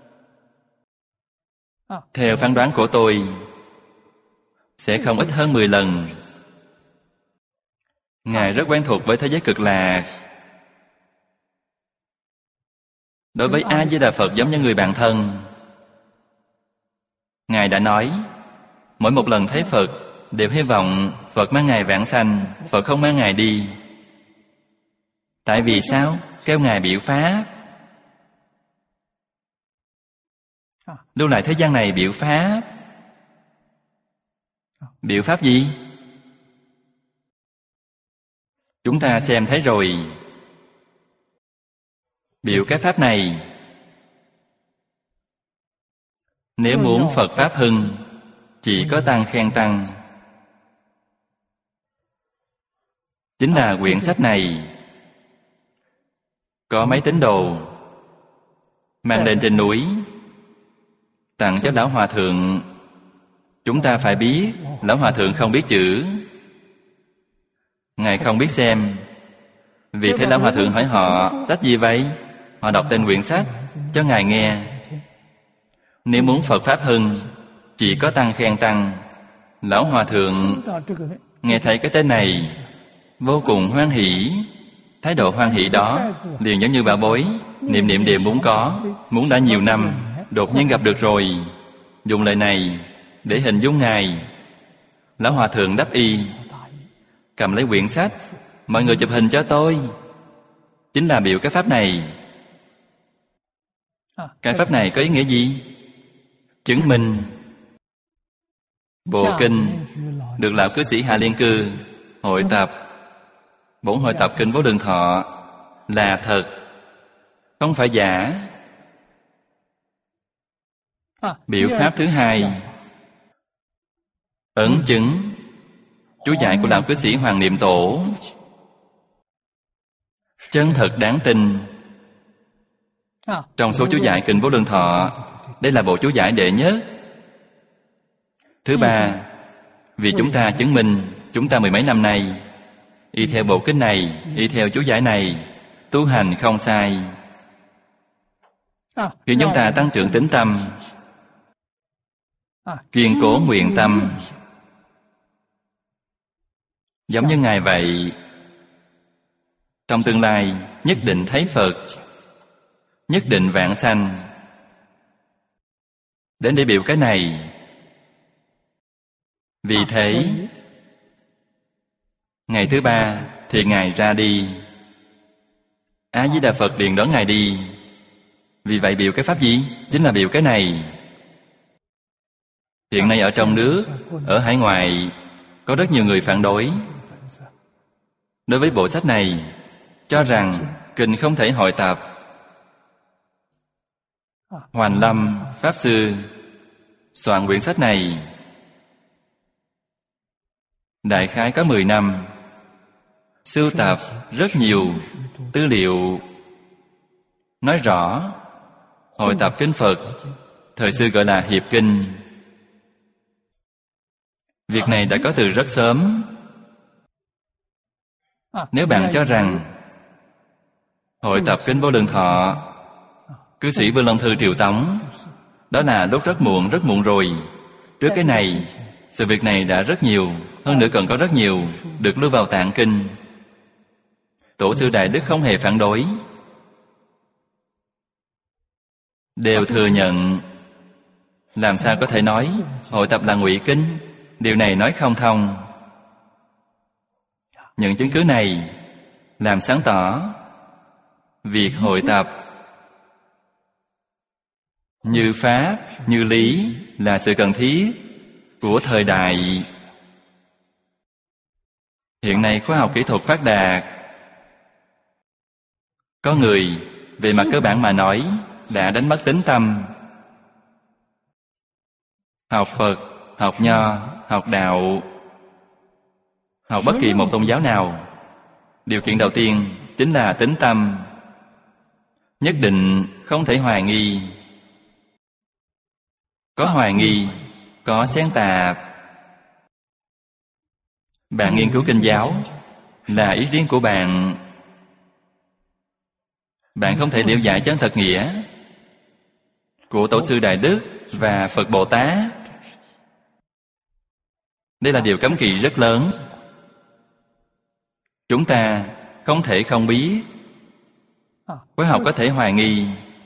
Theo phán đoán của tôi, sẽ không ít hơn mười lần. Ngài rất quen thuộc với thế giới cực lạc. Đối với A Di Đà Phật giống như người bạn thân. Ngài đã nói, mỗi một lần thấy Phật đều hy vọng Phật mang Ngài vãng sanh, Phật không mang Ngài đi. Tại vì sao? Kêu Ngài biểu pháp, lưu lại thế gian này biểu pháp. Biểu pháp gì? Chúng ta xem thấy rồi. Biểu cái pháp này, nếu muốn Phật pháp hưng, chỉ có tăng khen tăng. Chính là quyển sách này có mấy tín đồ mang lên trên núi tặng cho Lão Hòa Thượng. Chúng ta phải biết Lão Hòa Thượng không biết chữ, Ngài không biết xem. Vì thế Lão Hòa Thượng hỏi họ, sách gì vậy? Họ đọc tên quyển sách cho Ngài nghe. Nếu muốn Phật pháp hưng, chỉ có tăng khen tăng. Lão Hòa Thượng nghe thấy cái tên này vô cùng hoan hỷ. Thái độ hoan hỷ đó liền giống như bảo bối, niệm niệm đều muốn có, muốn đã nhiều năm, đột nhiên gặp được rồi. Dùng lời này để hình dung Ngài. Lão Hòa Thượng đáp y, cầm lấy quyển sách, mọi người chụp hình cho tôi. Chính là biểu cái pháp này. Cái pháp này có ý nghĩa gì? Chứng minh bộ kinh được Lão cư sĩ Hà Liên Cư hội tập, bổn hội tập Kinh Vô Lượng Thọ là thật, không phải giả. Biểu pháp thứ hai, ấn chứng chú giải của Lão cư sĩ Hoàng Niệm Tổ, chân thật đáng tin. Trong số chú giải Kinh Vô Lượng Thọ, đây là bộ chú giải đệ nhất. Thứ ba, vì chúng ta chứng minh chúng ta mười mấy năm nay y theo bộ kinh này, y theo chú giải này, tu hành không sai, khiến chúng ta tăng trưởng tín tâm, kiên cố nguyện tâm. Giống như Ngài vậy, trong tương lai nhất định thấy Phật, nhất định vãng sanh. Đến để biểu cái này. Vì thế, ngày thứ ba thì Ngài ra đi, A Di Đà Phật liền đón Ngài đi. Vì vậy biểu cái pháp gì? Chính là biểu cái này. Hiện nay ở trong nước, ở hải ngoại, có rất nhiều người phản đối đối với bộ sách này, cho rằng kinh không thể hội tập. Hoành Lâm Pháp Sư soạn quyển sách này đại khái có mười năm, sưu tập rất nhiều tư liệu nói rõ hội tập kinh Phật, thời xưa gọi là hiệp kinh. Việc này đã có từ rất sớm. Nếu bạn cho rằng hội tập kinh Vô Lượng Thọ, cư sĩ Vương Long Thư triều tống, đó là lúc rất muộn, rất muộn rồi. Trước cái này, sự việc này đã rất nhiều, hơn nữa còn có rất nhiều được lưu vào tạng kinh. Tổ sư Đại Đức không hề phản đối, đều thừa nhận. Làm sao có thể nói hội tập là ngụy kinh? Điều này nói không thông. Những chứng cứ này làm sáng tỏ việc hội tập như pháp, như lý là sự cần thiết của thời đại. Hiện nay khoa học kỹ thuật phát đạt, có người về mặt cơ bản mà nói đã đánh mất tín tâm. Học Phật, học Nho, học Đạo, học bất kỳ một tôn giáo nào, điều kiện đầu tiên chính là tín tâm. Nhất định không thể hoài nghi. Có hoài nghi, có xen tạp. Bạn nghiên cứu kinh giáo là ý riêng của bạn. Bạn không thể liễu giải chân thật nghĩa của Tổ sư Đại Đức và Phật Bồ Tát. Đây là điều cấm kỵ rất lớn. Chúng ta không thể không biết. Khoa học có thể hoài nghi.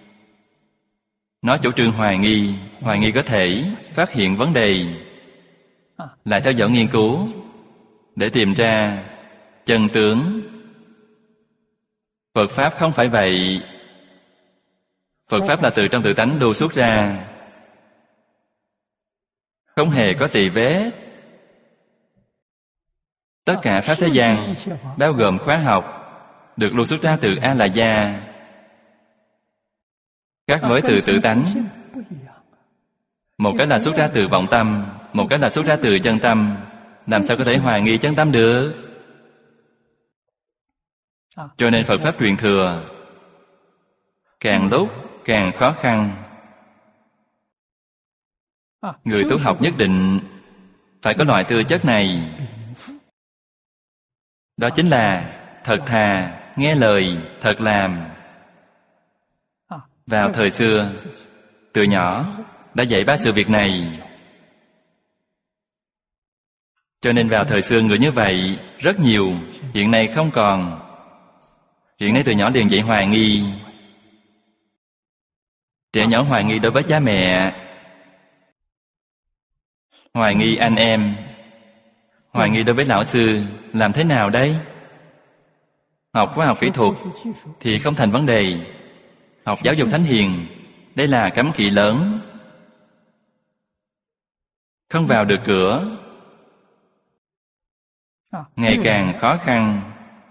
Nó chủ trương hoài nghi. Hoài nghi có thể phát hiện vấn đề, lại theo dõi nghiên cứu để tìm ra chân tướng. Phật Pháp không phải vậy. Phật Pháp là từ trong tự tánh lưu xuất ra, không hề có tỳ vết. Tất cả Pháp thế gian, bao gồm khóa học, được lưu xuất ra từ A-la-gia, khác với từ tự tánh. Một cái là xuất ra từ vọng tâm, một cái là xuất ra từ chân tâm. Làm sao có thể hoài nghi chân tâm được? Cho nên Phật Pháp truyền thừa càng lúc càng khó khăn. Người tu học nhất định phải có loại tư chất này. Đó chính là thật thà, nghe lời, thật làm. Vào thời xưa, từ nhỏ đã dạy ba sự việc này. Cho nên vào thời xưa người như vậy rất nhiều. Hiện nay không còn. Hiện nay từ nhỏ liền dạy hoài nghi. Trẻ nhỏ hoài nghi đối với cha mẹ, hoài nghi anh em, hoài nghi đối với lão sư. Làm thế nào đây? Học khoa học kỹ thuật thì không thành vấn đề. Học giáo dục thánh hiền, đây là cấm kỵ lớn, không vào được cửa. Ngày càng khó khăn.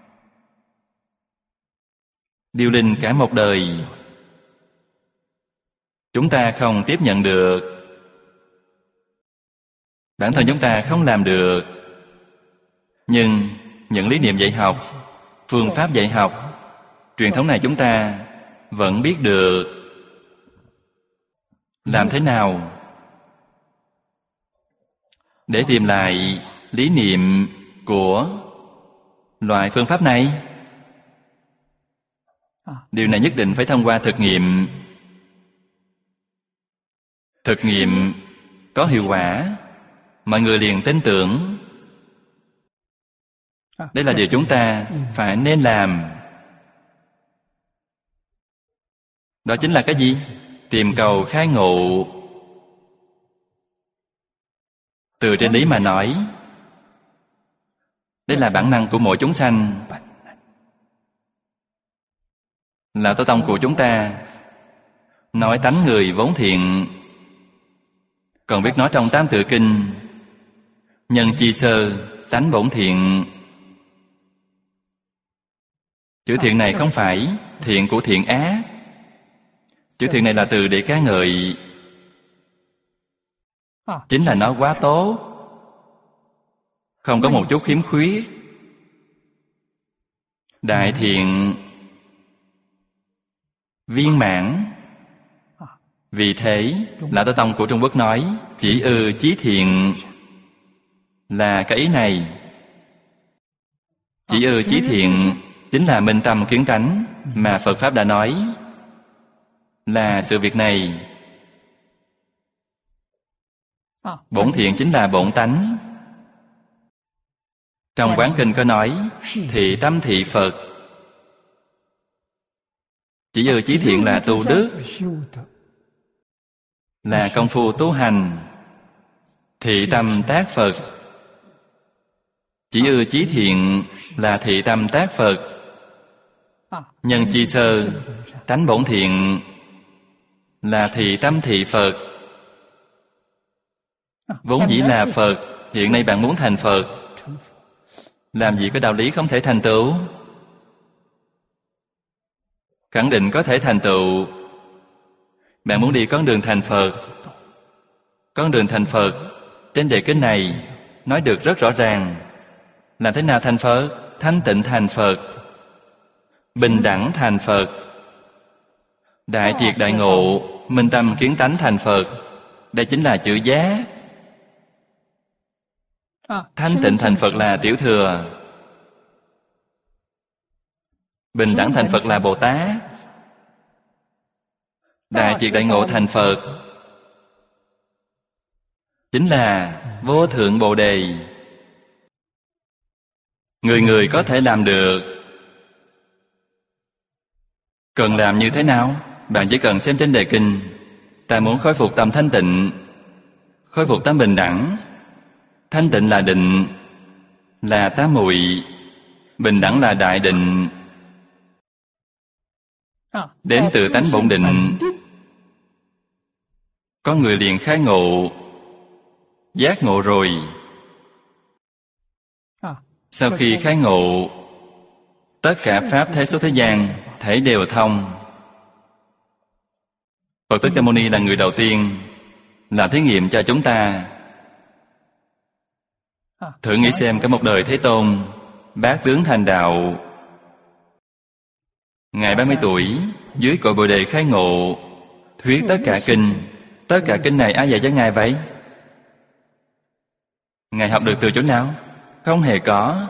Điêu linh cả một đời, chúng ta không tiếp nhận được. Bản thân chúng ta không làm được. Nhưng những lý niệm dạy học, phương pháp dạy học, truyền thống này chúng ta vẫn biết được. Làm thế nào để tìm lại lý niệm của loại phương pháp này? Điều này nhất định phải thông qua thực nghiệm. Thực nghiệm có hiệu quả, mọi người liền tin tưởng. Đây là điều chúng ta phải nên làm. Đó chính là cái gì? Tìm cầu khai ngộ. Từ trên lý mà nói, đây là bản năng của mỗi chúng sanh. Là Tổ tông của chúng ta nói tánh người vốn thiện, còn biết nói trong Tam Tự Kinh, nhân chi sơ, tánh bổn thiện. Chữ thiện này không phải thiện của thiện ác. Chữ thiện này là từ để ca ngợi, chính là nó quá tốt, không có một chút khiếm khuyết. Đại thiện viên mãn. Vì thế, Lão Tổ Tông của Trung Quốc nói chỉ ư chí thiện là cái ý này. Chỉ ư chí thiện chính là minh tâm kiến tánh mà Phật Pháp đã nói là sự việc này. Bổn thiện chính là bổn tánh. Trong Quán Kinh có nói thị tâm thị Phật. Chỉ ư chí thiện là tu đức, là công phu tu hành. Thị tâm tác Phật. Chỉ ư chí thiện là thị tâm tác Phật. Nhân chi sơ, tánh bổn thiện là thị tâm thị Phật. Vốn dĩ là Phật, hiện nay bạn muốn thành Phật, làm gì có đạo lý không thể thành tựu? Khẳng định có thể thành tựu. Bạn muốn đi con đường thành Phật. Con đường thành Phật trên đề kinh này nói được rất rõ ràng. Làm thế nào thành Phật? Thanh tịnh thành Phật, bình đẳng thành Phật, đại triệt đại ngộ, minh tâm kiến tánh thành Phật. Đây chính là chữ giá. Thanh tịnh thành Phật là tiểu thừa, bình đẳng thành Phật là Bồ Tát, đại triệt đại ngộ thành Phật chính là vô thượng Bồ Đề. Người người có thể làm được. Cần làm như thế nào? Bạn chỉ cần xem trên đề kinh. Ta muốn khôi phục tâm thanh tịnh, khôi phục tâm bình đẳng. Thanh tịnh là định, là tám muội. Bình đẳng là đại định, đến từ tánh bổn định. Có người liền khai ngộ, giác ngộ rồi. Sau khi khai ngộ, tất cả pháp thế xuất thế gian thể đều thông. Phật Thích Ca Mâu Ni là người đầu tiên làm thí nghiệm cho chúng ta. Thử nghĩ xem, cả một đời Thế Tôn bát tướng thành đạo, Ngài ba mươi tuổi dưới cội Bồ Đề khai ngộ, thuyết tất cả kinh. Tất cả kinh này ai dạy cho Ngài vậy? Ngài học được từ chỗ nào? Không hề có.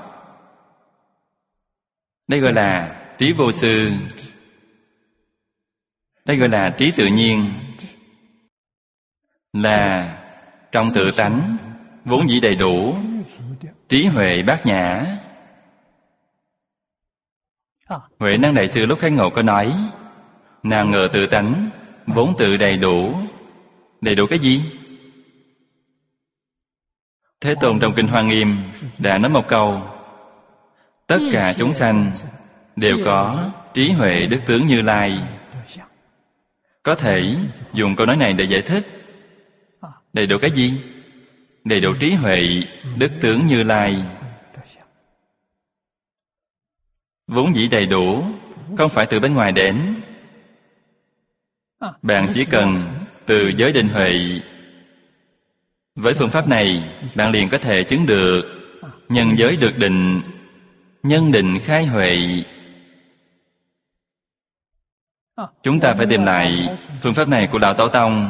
Đây gọi là trí vô sư. Đây gọi là trí tự nhiên, là trong tự tánh vốn dĩ đầy đủ, trí huệ bát nhã. Huệ Năng Đại Sư lúc khai ngộ có nói: nào ngờ tự tánh vốn tự đầy đủ. Đầy đủ cái gì? Thế Tôn trong Kinh Hoa Nghiêm đã nói một câu: tất cả chúng sanh đều có trí huệ đức tướng Như Lai. Có thể dùng câu nói này để giải thích. Đầy đủ cái gì? Đầy đủ trí huệ đức tướng Như Lai. Vốn dĩ đầy đủ, không phải từ bên ngoài đến. Bạn chỉ cần từ giới định huệ. Với phương pháp này, bạn liền có thể chứng được nhân giới được định, nhân định khai huệ. Chúng ta phải tìm lại phương pháp này của Đạo Tổ Tông.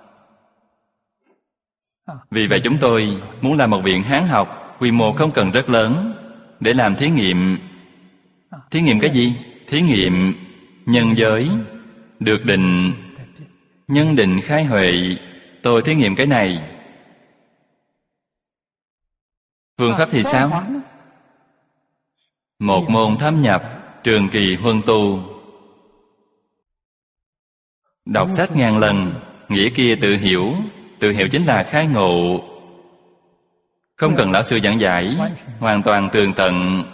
Vì vậy chúng tôi muốn làm một viện Hán học quy mô không cần rất lớn để làm thí nghiệm. Thí nghiệm cái gì? Thí nghiệm nhân giới được định, nhân định khai huệ. Tôi thí nghiệm cái này. Phương pháp thì sao? Một môn thâm nhập, trường kỳ huân tu. Đọc sách ngàn lần, nghĩa kia tự hiểu. Tự hiểu chính là khai ngộ. Không cần lão sư giảng giải, hoàn toàn tường tận.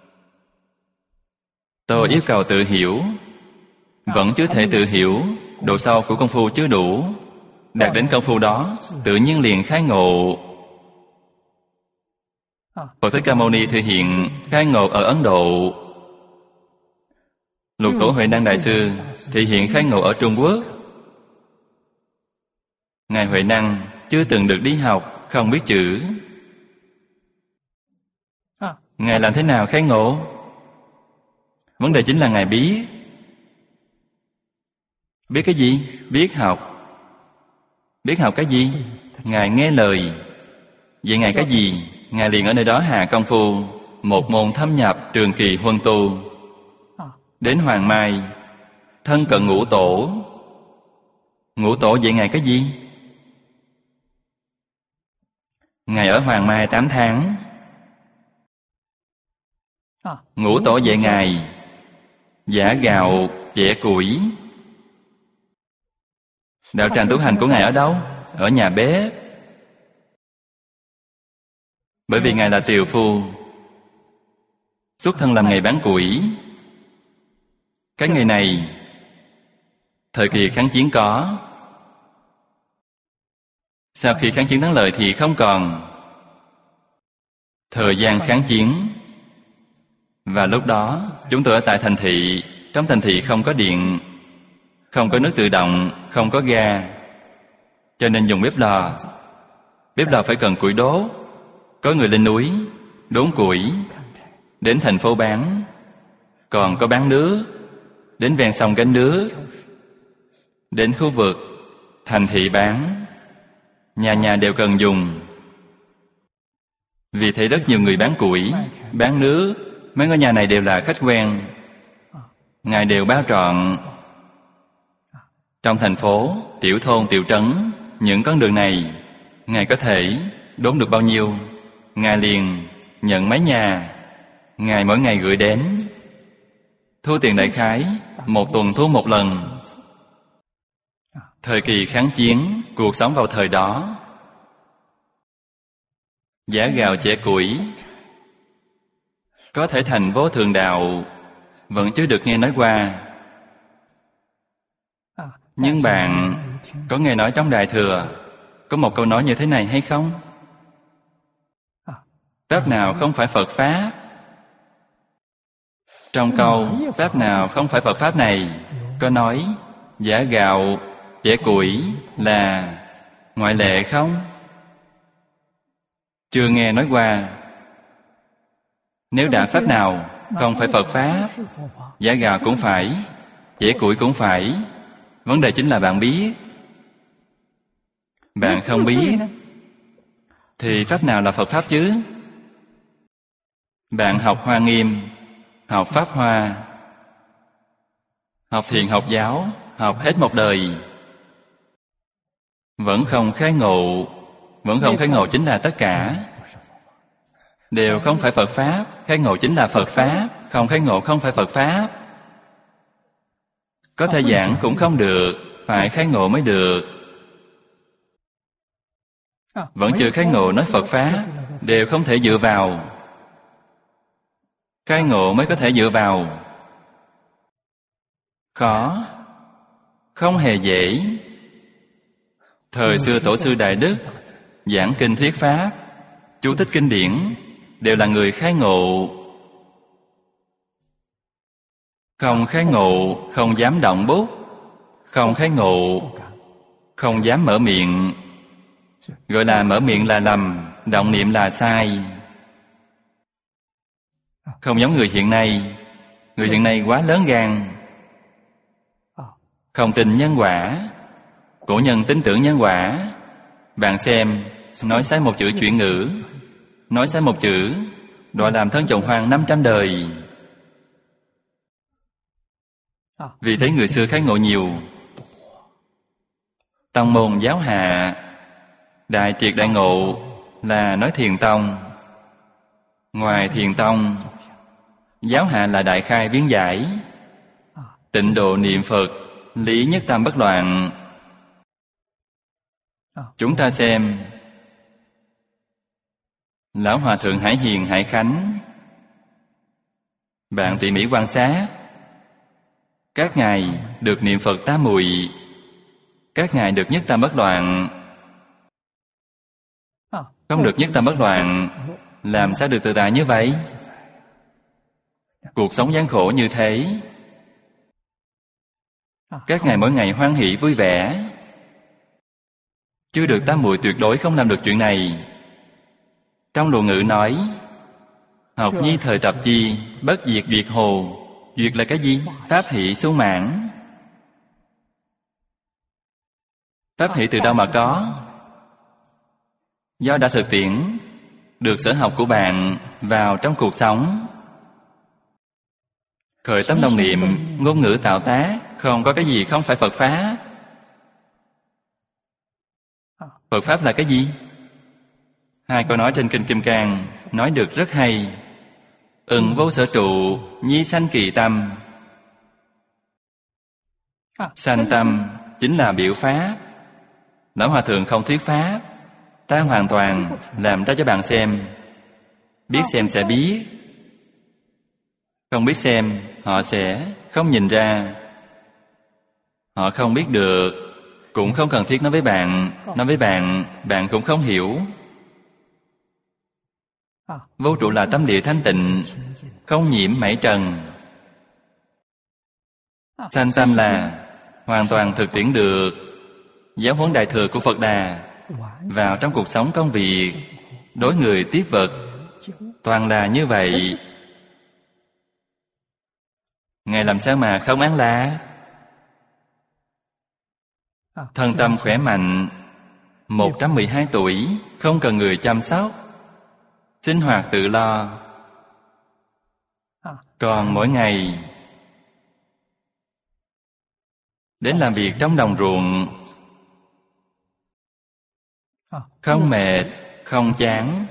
Tôi yêu cầu tự hiểu, vẫn chưa thể tự hiểu. Độ sâu của công phu chưa đủ. Đạt đến công phu đó, tự nhiên liền khai ngộ. Phật Thích Ca Mâu Ni thực hiện khai ngộ ở Ấn Độ. Lục Tổ Huệ Năng Đại Sư thị hiện khai ngộ ở Trung Quốc. Ngài Huệ Năng chưa từng được đi học, không biết chữ. Ngài làm thế nào khai ngộ? Vấn đề chính là Ngài biết. Biết cái gì? Biết học. Biết học cái gì? Ngài nghe lời. Vậy Ngài cái gì? Ngài liền ở nơi đó hạ công phu, một môn thâm nhập, trường kỳ huân tu. Đến Hoàng Mai, thân cận Ngũ Tổ. Ngũ Tổ dạy Ngài cái gì? Ngài ở Hoàng Mai tám tháng. Ngũ Tổ dạy Ngài giã gạo, chẻ củi. Đạo tràng tu hành của Ngài ở đâu? Ở nhà bếp. Bởi vì Ngài là tiều phu, xuất thân làm nghề bán củi. Cái nghề này thời kỳ kháng chiến có, sau khi kháng chiến thắng lợi thì không còn. Thời gian kháng chiến, và lúc đó chúng tôi ở tại thành thị. Trong thành thị không có điện, không có nước tự động, không có ga, cho nên dùng bếp lò. Bếp lò phải cần củi đốt. Có người lên núi đốn củi, đến thành phố bán. Còn có bán nước, đến ven sông gánh nước, đến khu vực thành thị bán. Nhà nhà đều cần dùng. Vì thế rất nhiều người bán củi, bán nước. Mấy ngôi nhà này đều là khách quen. Ngài đều bao trọn. Trong thành phố, tiểu thôn, tiểu trấn, những con đường này, Ngài có thể đốn được bao nhiêu, Ngài liền nhận mấy nhà. Ngài mỗi ngày gửi đến, thu tiền đại khái, một tuần thu một lần. Thời kỳ kháng chiến, cuộc sống vào thời đó, giã gạo chẻ củi, có thể thành vô thượng đạo, vẫn chưa được nghe nói qua. Nhưng bạn có nghe nói trong Đại Thừa có một câu nói như thế này hay không? Pháp nào không phải Phật Pháp? Trong câu Pháp nào không phải Phật Pháp này, có nói giã gạo, chẻ củi là ngoại lệ không? Chưa nghe nói qua. Nếu đã Pháp nào không phải Phật Pháp, giã gạo cũng phải, chẻ củi cũng phải. Vấn đề chính là bạn biết. Bạn không biết thì Pháp nào là Phật Pháp chứ? Bạn học Hoa Nghiêm, học Pháp Hoa, học Thiền học giáo, học hết một đời, vẫn không khai ngộ. Vẫn không khai ngộ chính là tất cả. Đều không phải Phật Pháp. Khai ngộ chính là Phật Pháp. Không khai ngộ không phải Phật Pháp. Có thể giảng cũng không được, phải khai ngộ mới được. Vẫn chưa khai ngộ nói Phật Pháp, đều không thể dựa vào. Khai ngộ mới có thể dựa vào. Khó, không hề dễ. Thời xưa Tổ sư Đại Đức giảng kinh thuyết Pháp, chú thích kinh điển, đều là người khai ngộ. Không khai ngộ, không dám động bút. Không khai ngộ, không dám mở miệng. Gọi là mở miệng là lầm, động niệm là sai. Không giống người hiện nay. Người hiện nay quá lớn gan, không tin nhân quả. Cổ nhân tin tưởng nhân quả. Bạn xem, nói sai một chữ chuyển ngữ, nói sai một chữ, đọa làm thân chồng hoang năm trăm đời. Vì thế người xưa khai ngộ nhiều. Tông môn giáo hạ, đại triệt đại ngộ là nói Thiền tông. Ngoài Thiền tông, giáo hạ là đại khai biến giải, tịnh độ niệm Phật, lý nhất tam bất loạn. Chúng ta xem Lão Hòa Thượng Hải Hiền Hải Khánh. Bạn tỉ mỉ quan sát, các ngài được niệm Phật tám muội, các ngài được nhất tam bất loạn. Không được nhất tam bất loạn, làm sao được tự tại như vậy? Cuộc sống gian khổ như thế, Các ngài mỗi ngày hoan hỷ vui vẻ. Chưa được tam muội tuyệt đối không làm được chuyện này. Trong Luận Ngữ nói: học nhi thời tập chi, bất diệt duyệt hồ. Duyệt là cái gì? Pháp hỷ sung mãn. Pháp hỷ từ đâu mà có? Do đã thực tiễn được sở học của bạn vào trong cuộc sống. Khởi tâm đồng niệm, ngôn ngữ tạo tác, không có cái gì không phải Phật Pháp. Phật Pháp là cái gì? Hai câu nói trên Kinh Kim Cang nói được rất hay. Ừng vô sở trụ, nhi sanh kỳ tâm. Sanh tâm chính là biểu Pháp. Lão Hòa Thượng không thuyết Pháp, ta hoàn toàn làm ra cho bạn xem. Biết xem sẽ biết, không biết xem họ sẽ không nhìn ra. Họ không biết được, cũng không cần thiết nói với bạn. Nói với bạn, bạn cũng không hiểu. Vô trụ là tâm địa thanh tịnh, không nhiễm mảy trần. Sanh tâm là hoàn toàn thực tiễn được giáo huấn đại thừa của Phật Đà vào trong cuộc sống công việc, đối người tiếp vật, toàn là như vậy. Ngài làm sao mà không án lạc? Thân tâm khỏe mạnh, một trăm mười hai tuổi, không cần người chăm sóc, sinh hoạt tự lo. Còn mỗi ngày đến làm việc trong đồng ruộng, không mệt, không chán.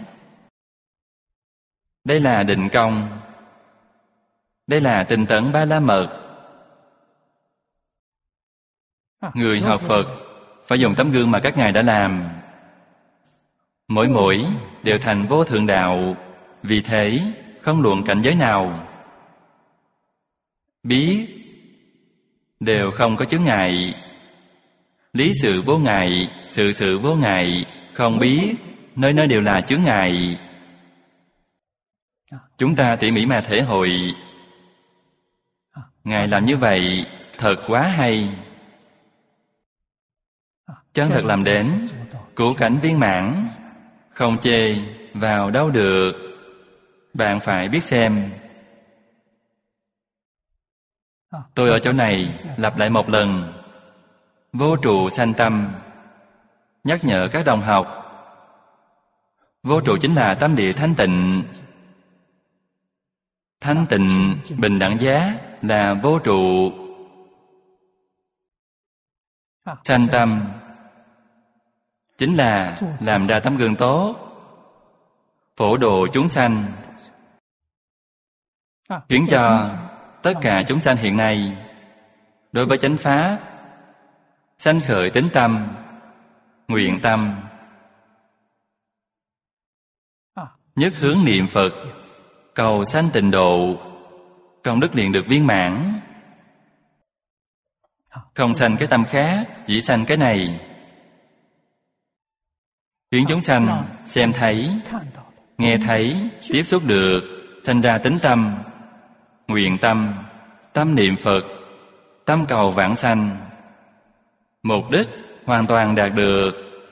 Đây là định công. Đây là tinh tấn ba la mật. Người học Phật phải dùng tấm gương mà các ngài đã làm. Mỗi mỗi đều thành vô thượng đạo. Vì thế không luận cảnh giới nào, biết đều không có chướng ngại. Lý sự vô ngại, sự sự vô ngại. Không biết, nơi nơi đều là chướng ngại. Chúng ta tỉ mỉ mà thể hội. Ngài làm như vậy thật quá hay. Chân thật làm đến cứu cảnh viên mãn, không chê vào đâu được. Bạn phải biết xem. Tôi ở chỗ này lặp lại một lần. Vô trụ sanh tâm, nhắc nhở các đồng học. Vô trụ chính là tâm địa thanh tịnh. Thanh tịnh, bình đẳng giá là vô trụ. Sanh tâm chính là làm ra tấm gương tốt, phổ độ chúng sanh, khiến cho tất cả chúng sanh hiện nay đối với chánh pháp sanh khởi tín tâm, nguyện tâm, nhất hướng niệm Phật, cầu sanh tịnh độ, công đức liền được viên mãn. Không sanh cái tâm khác, chỉ sanh cái này, khiến chúng sanh xem thấy, nghe thấy, tiếp xúc được, sanh ra tín tâm, nguyện tâm, tâm niệm Phật, tâm cầu vãng sanh. Mục đích hoàn toàn đạt được.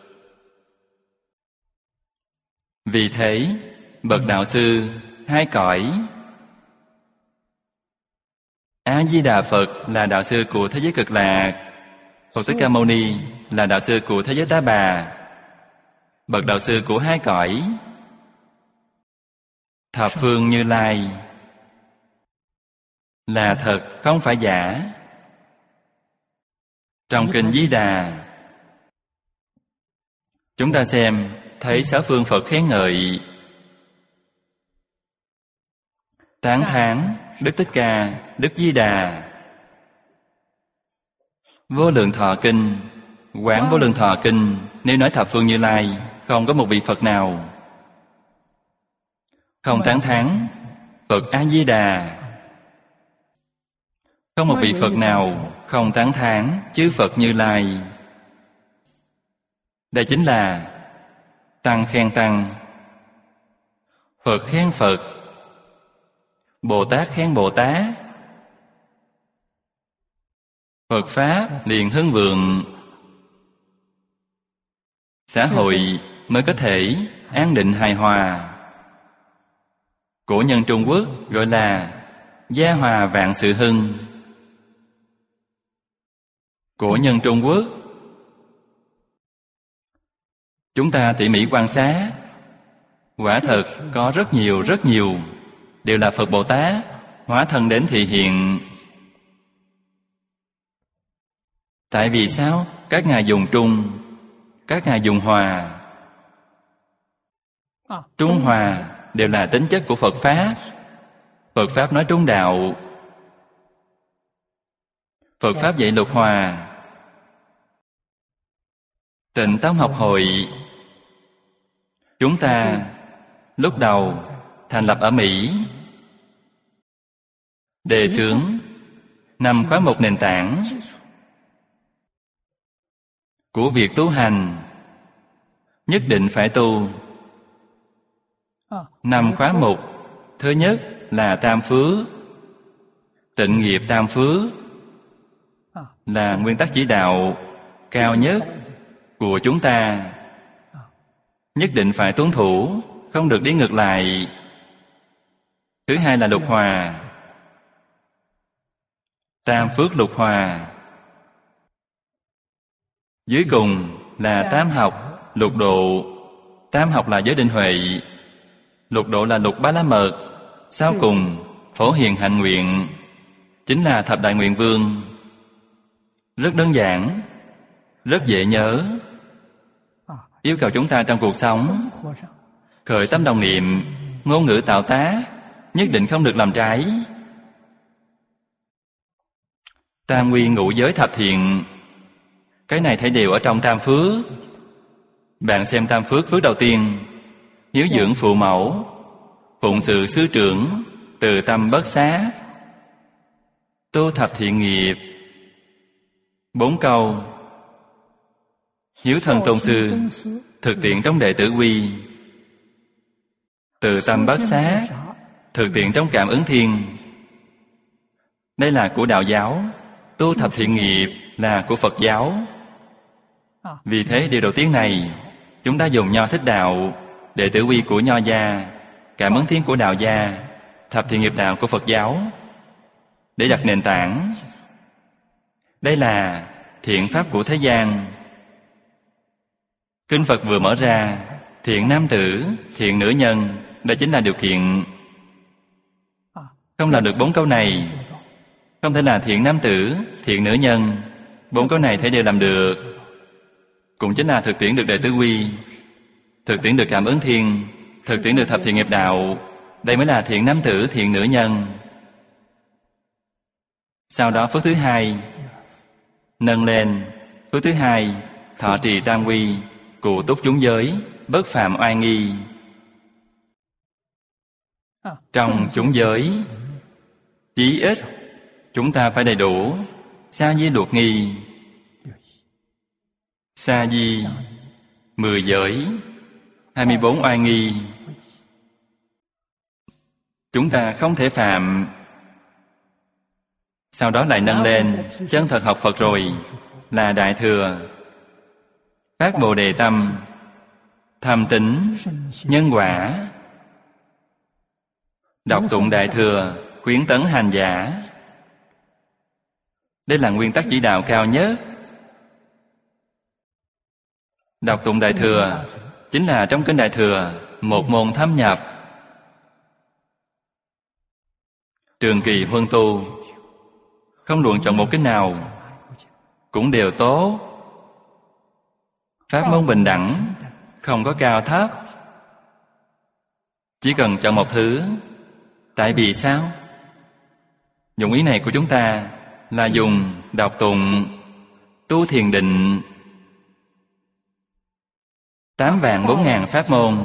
Vì thế, bậc đạo sư hai cõi. A-di-đà Phật là đạo sư của thế giới Cực Lạc, Phật Thích Ca Mâu Ni là đạo sư của thế giới Ta Bà. Bậc đạo sư của hai cõi. Thập phương Như Lai là thật, không phải giả. Trong Kinh Di Đà, chúng ta xem thấy sáu phương Phật khen ngợi, tán thán Đức Thích Ca, Đức Di Đà. Vô Lượng Thọ Kinh, Quán Vô Lượng Thọ Kinh, nếu nói thập phương Như Lai, không có một vị Phật nào không tán thán Phật A-di-đà. Không một vị Phật nào không tán thán chư Phật Như Lai. Đây chính là Tăng khen Tăng, Phật khen Phật, Bồ Tát khen Bồ Tát. Phật Pháp liền hưng vượng, xã hội mới có thể an định hài hòa. Cổ nhân Trung Quốc gọi là gia hòa vạn sự hưng. Cổ nhân Trung Quốc, chúng ta tỉ mỉ quan sát, quả thật có rất nhiều rất nhiều đều là Phật Bồ Tát hóa thân đến thị hiện. Tại vì sao? Các ngài dùng trung, các ngài dùng hòa. Trung hòa đều là tính chất của Phật Pháp. Phật Pháp nói trung đạo, Phật Pháp dạy lục hòa. Tịnh Tông học hội, chúng ta lúc đầu thành lập ở Mỹ, đề xướng năm khóa một nền tảng của việc tu hành, nhất định phải tu. Năm khóa mục, thứ nhất là tam phước, tịnh nghiệp tam phước, là nguyên tắc chỉ đạo cao nhất của chúng ta, nhất định phải tuân thủ, không được đi ngược lại. Thứ hai là lục hòa, tam phước lục hòa. Dưới cùng là tám học, lục độ. Tám học là giới định huệ, lục độ là lục bá la mật. Sau cùng phổ hiền hạnh nguyện, chính là thập đại nguyện vương. Rất đơn giản, rất dễ nhớ. Yêu cầu chúng ta trong cuộc sống khởi tâm đồng niệm, ngôn ngữ tạo tác, nhất định không được làm trái. Tam quy ngũ giới thập thiện, cái này thấy đều ở trong tam phước. Bạn xem tam phước, phước đầu tiên hiếu dưỡng phụ mẫu, phụng sự sư trưởng, từ tâm bất xá, tu thập thiện nghiệp. Bốn câu: hiếu thân tôn sư, thực tiễn trong đệ tử quy, từ tâm bất xá, thực tiễn trong cảm ứng thiên. Đây là của đạo giáo. Tu thập thiện nghiệp là của Phật giáo. Vì thế điều đầu tiên này, chúng ta dùng Nho Thích Đạo, đệ tử quy của Nho gia, cảm ứng thiên của Đạo gia, thập thiện nghiệp đạo của Phật giáo để đặt nền tảng. Đây là thiện pháp của thế gian. Kinh Phật vừa mở ra, thiện nam tử, thiện nữ nhân, đó chính là điều kiện. Không làm được bốn câu này, không thể là thiện nam tử, thiện nữ nhân. Bốn câu này thể đều làm được, cũng chính là thực tiễn được đệ tứ quy, thực tiễn được cảm ứng thiên, thực tiễn được thập thiện nghiệp đạo. Đây mới là thiện nam tử, thiện nữ nhân. Sau đó phước thứ hai nâng lên. Phước thứ hai thọ trì tam quy, cụ túc chúng giới, bất phạm oai nghi. Trong chúng giới, chí ít chúng ta phải đầy đủ sa di luật nghi. Sa di mười giới, hai mươi bốn oai nghi, chúng ta không thể phạm. Sau đó lại nâng lên chân thật học Phật rồi là đại thừa, phát bồ đề tâm, tham tín, nhân quả, đọc tụng đại thừa, khuyến tấn hành giả. Đây là nguyên tắc chỉ đạo cao nhất. Đọc tụng đại thừa chính là trong kinh đại thừa một môn thâm nhập. Trường kỳ huân tu, không luận chọn một kinh nào cũng đều tốt. Pháp môn bình đẳng, không có cao thấp, chỉ cần chọn một thứ. Tại vì sao? Dụng ý này của chúng ta là dùng đọc tụng, tu thiền định, tám vạn bốn ngàn pháp môn.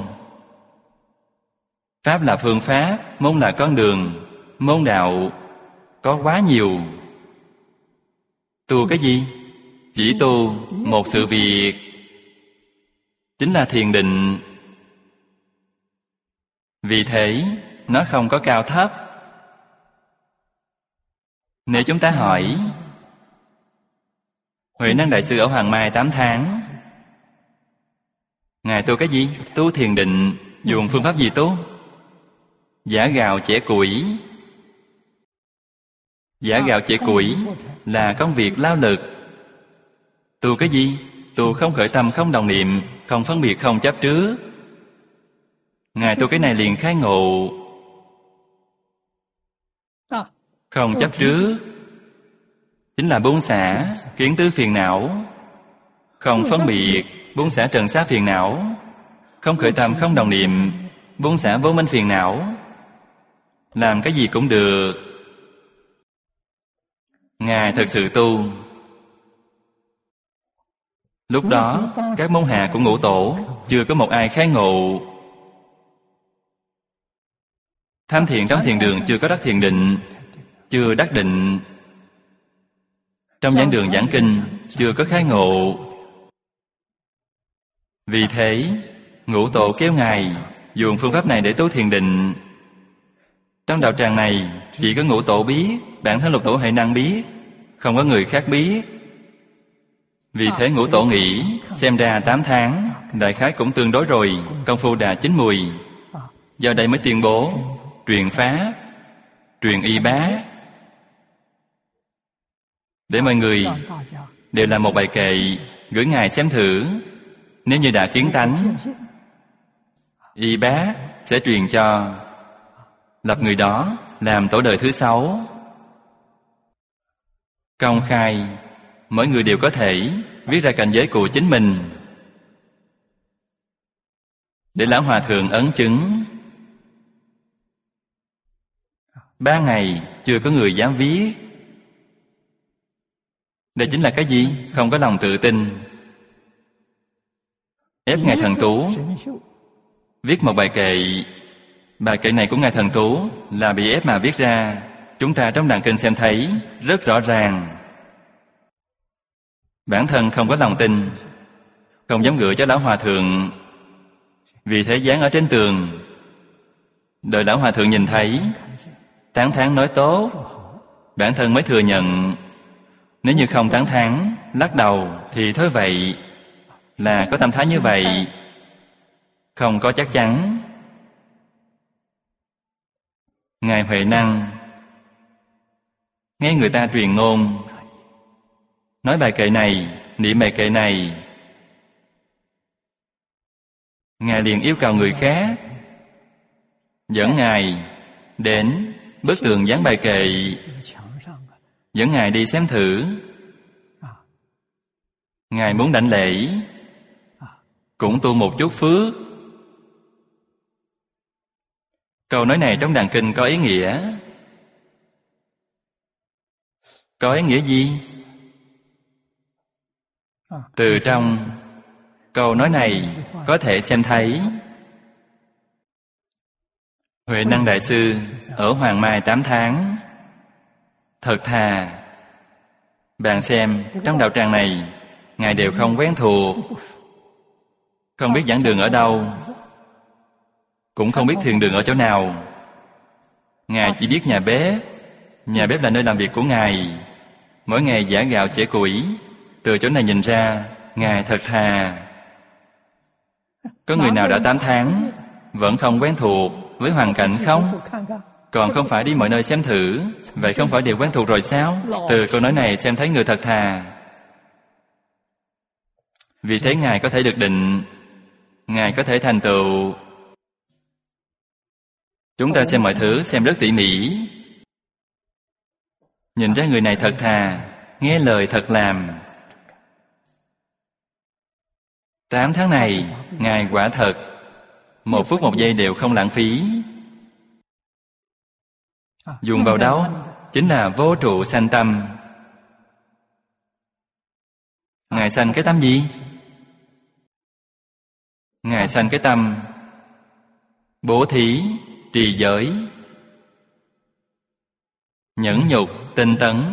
Pháp là phương pháp, môn là con đường. Môn đạo có quá nhiều. Tu cái gì? Chỉ tu một sự việc, chính là thiền định. Vì thế nó không có cao thấp. Nếu chúng ta hỏi Huệ Năng Đại Sư ở Hoàng Mai tám tháng. Ngài tu cái gì? Tu thiền định. Dùng phương pháp gì tu? Giã gạo chẻ củi. Giã gạo chẻ củi là công việc lao lực. Tu cái gì? Tu không khởi tâm, không đồng niệm, không phân biệt, không chấp trước. Ngài tu cái này liền khai ngộ. Không chấp trước chính là buông xả kiến tứ phiền não. Không phân biệt, buông xả trần xá phiền não. Không khởi tâm, không đồng niệm, buông xả vô minh phiền não. Làm cái gì cũng được. Ngài thật sự tu. Lúc đó các môn hạ của Ngũ Tổ chưa có một ai khai ngộ. Tham thiền trong thiền đường chưa có đắc thiền định, chưa đắc định. Trong giảng đường giảng kinh chưa có khai ngộ. Vì thế Ngũ Tổ kêu Ngài dùng phương pháp này để tu thiền định. Trong đạo tràng này chỉ có Ngũ Tổ biết, bản thân Lục Tổ Huệ Năng biết, không có người khác biết. Vì thế Ngũ Tổ nghĩ xem ra tám tháng đại khái cũng tương đối rồi, công phu đã chín mùi. Do đây mới tuyên bố truyền pháp, truyền y bá, để mọi người đều làm một bài kệ gửi Ngài xem thử. Nếu như đã kiến tánh, y bá sẽ truyền cho, lập người đó làm tổ đời thứ sáu. Công khai, mỗi người đều có thể viết ra cảnh giới của chính mình, để Lão Hòa Thượng ấn chứng. Ba ngày chưa có người dám viết. Đây chính là cái gì? Không có lòng tự tin. Ép Ngài Thần Tú viết một bài kệ. Bài kệ này của Ngài Thần Tú là bị ép mà viết ra. Chúng ta trong đàn kinh xem thấy rất rõ ràng. Bản thân không có lòng tin, không dám gửi cho Lão Hòa Thượng. Vì thế dán ở trên tường, đợi Lão Hòa Thượng nhìn thấy, tán thán nói tốt, bản thân mới thừa nhận. Nếu như không tán thán, lắc đầu thì thôi vậy, là có tâm thái như vậy, không có chắc chắn. Ngài Huệ Năng nghe người ta truyền ngôn, nói bài kệ này, niệm bài kệ này, Ngài liền yêu cầu người khác dẫn Ngài đến bức tường dán bài kệ, dẫn Ngài đi xem thử. Ngài muốn đảnh lễ, cũng tu một chút phước. Câu nói này trong đàn kinh có ý nghĩa. Có ý nghĩa gì? Từ trong câu nói này có thể xem thấy Huệ Năng Đại Sư ở Hoàng Mai tám tháng. Thật thà, bạn xem trong đạo tràng này Ngài đều không quen thuộc, không biết giảng đường ở đâu, cũng không biết thiền đường ở chỗ nào. Ngài chỉ biết nhà bếp. Nhà bếp là nơi làm việc của Ngài. Mỗi ngày giã gạo chẻ củi. Từ chỗ này nhìn ra Ngài thật thà. Có người nào đã tám tháng vẫn không quen thuộc với hoàn cảnh không? Còn không phải đi mọi nơi xem thử. Vậy không phải đều quen thuộc rồi sao? Từ câu nói này xem thấy người thật thà. Vì thế Ngài có thể được định, Ngài có thể thành tựu. Chúng ta xem mọi thứ xem rất tỉ mỉ, nhìn ra người này thật thà, nghe lời thật làm. Tám tháng này Ngài quả thật một phút một giây đều không lãng phí. Dùng vào đâu? Chính là vô trụ sanh tâm. Ngài sanh cái tâm gì? Ngài sanh cái tâm bố thí, trì giới, nhẫn nhục, tinh tấn,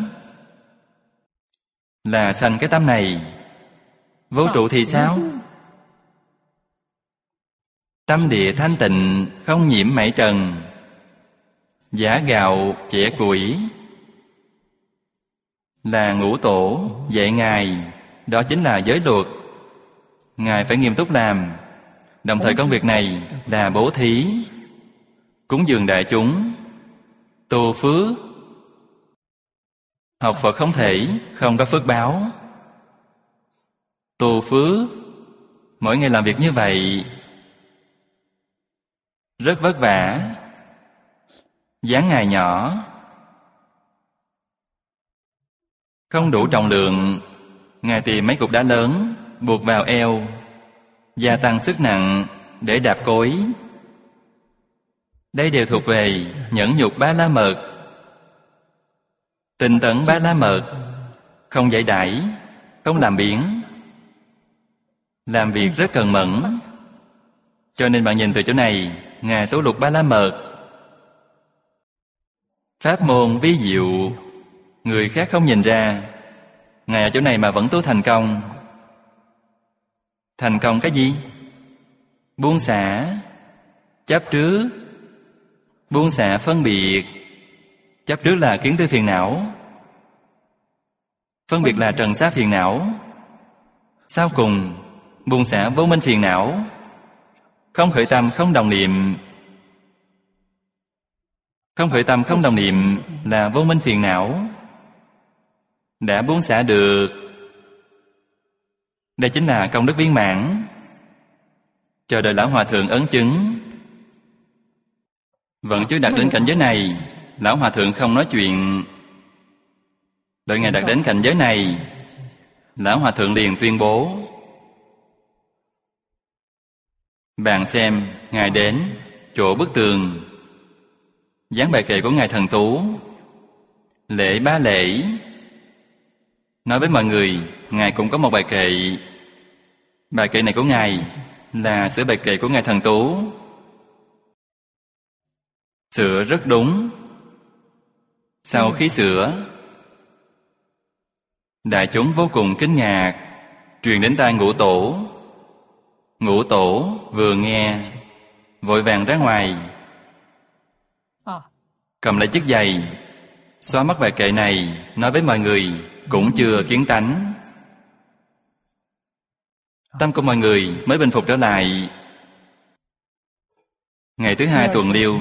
là sanh cái tâm này. Vô trụ thì sao? Tâm địa thanh tịnh, không nhiễm mảy trần, giã gạo chẻ củi, là Ngũ Tổ dạy Ngài đó chính là giới luật. Ngài phải nghiêm túc làm. Đồng thời công việc này là bố thí, cúng dường đại chúng, tu phước. Học Phật không thể không có phước báo. Tu phước, mỗi ngày làm việc như vậy rất vất vả. Dáng Ngài nhỏ, không đủ trọng lượng, Ngài tìm mấy cục đá lớn buộc vào eo, gia tăng sức nặng để đạp cối. Đây đều thuộc về nhẫn nhục ba la mật. Tinh tấn ba la mật, không giải đãi, không làm biếng, làm việc rất cần mẫn. Cho nên bạn nhìn từ chỗ này, Ngài tu lục ba la mật. Pháp môn vi diệu, người khác không nhìn ra. Ngài ở chỗ này mà vẫn tu thành công. Thành công cái gì? Buông xả chấp trước, buông xả phân biệt. Chấp trước là kiến tư phiền não, phân biệt là trần xá phiền não. Sau cùng buông xả vô minh phiền não, không khởi tâm không đồng niệm. Không khởi tâm không đồng niệm là vô minh phiền não. Đã buông xả được, đây chính là công đức viên mãn. Chờ đợi Lão Hòa Thượng ấn chứng. Vẫn chưa đạt đến cảnh giới này, Lão Hòa Thượng không nói chuyện. Đợi Ngài đạt đến cảnh giới này, Lão Hòa Thượng liền tuyên bố. Bạn xem, Ngài đến chỗ bức tường, dán bài kệ của Ngài Thần Tú, lễ ba lễ. Nói với mọi người, Ngài cũng có một bài kệ. Bài kệ này của Ngài là sửa bài kệ của Ngài Thần Tú. Sửa rất đúng. Sau khi sửa, đại chúng vô cùng kinh ngạc, truyền đến tai Ngũ Tổ. Ngũ Tổ vừa nghe, vội vàng ra ngoài, cầm lấy chiếc giày, xóa mất bài kệ này, nói với mọi người cũng chưa kiến tánh. Tâm của mọi người mới bình phục trở lại. Ngày thứ hai tuần liêu,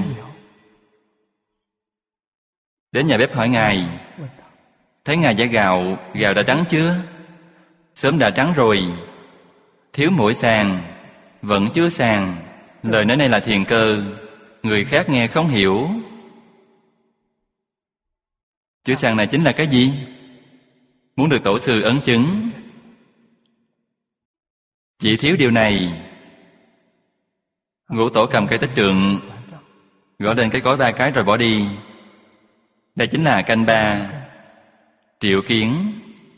đến nhà bếp hỏi Ngài, thấy Ngài giã gạo, gạo đã trắng chưa? Sớm đã trắng rồi. Thiếu mỗi sàng, vẫn chưa sàng. Lời nói này là thiền cơ, người khác nghe không hiểu. Chữ sàng này chính là cái gì? Muốn được tổ sư ấn chứng. Chỉ thiếu điều này. Ngũ Tổ cầm cây tích trượng, gõ lên cái cối ba cái rồi bỏ đi. Đây chính là canh ba, triệu kiến.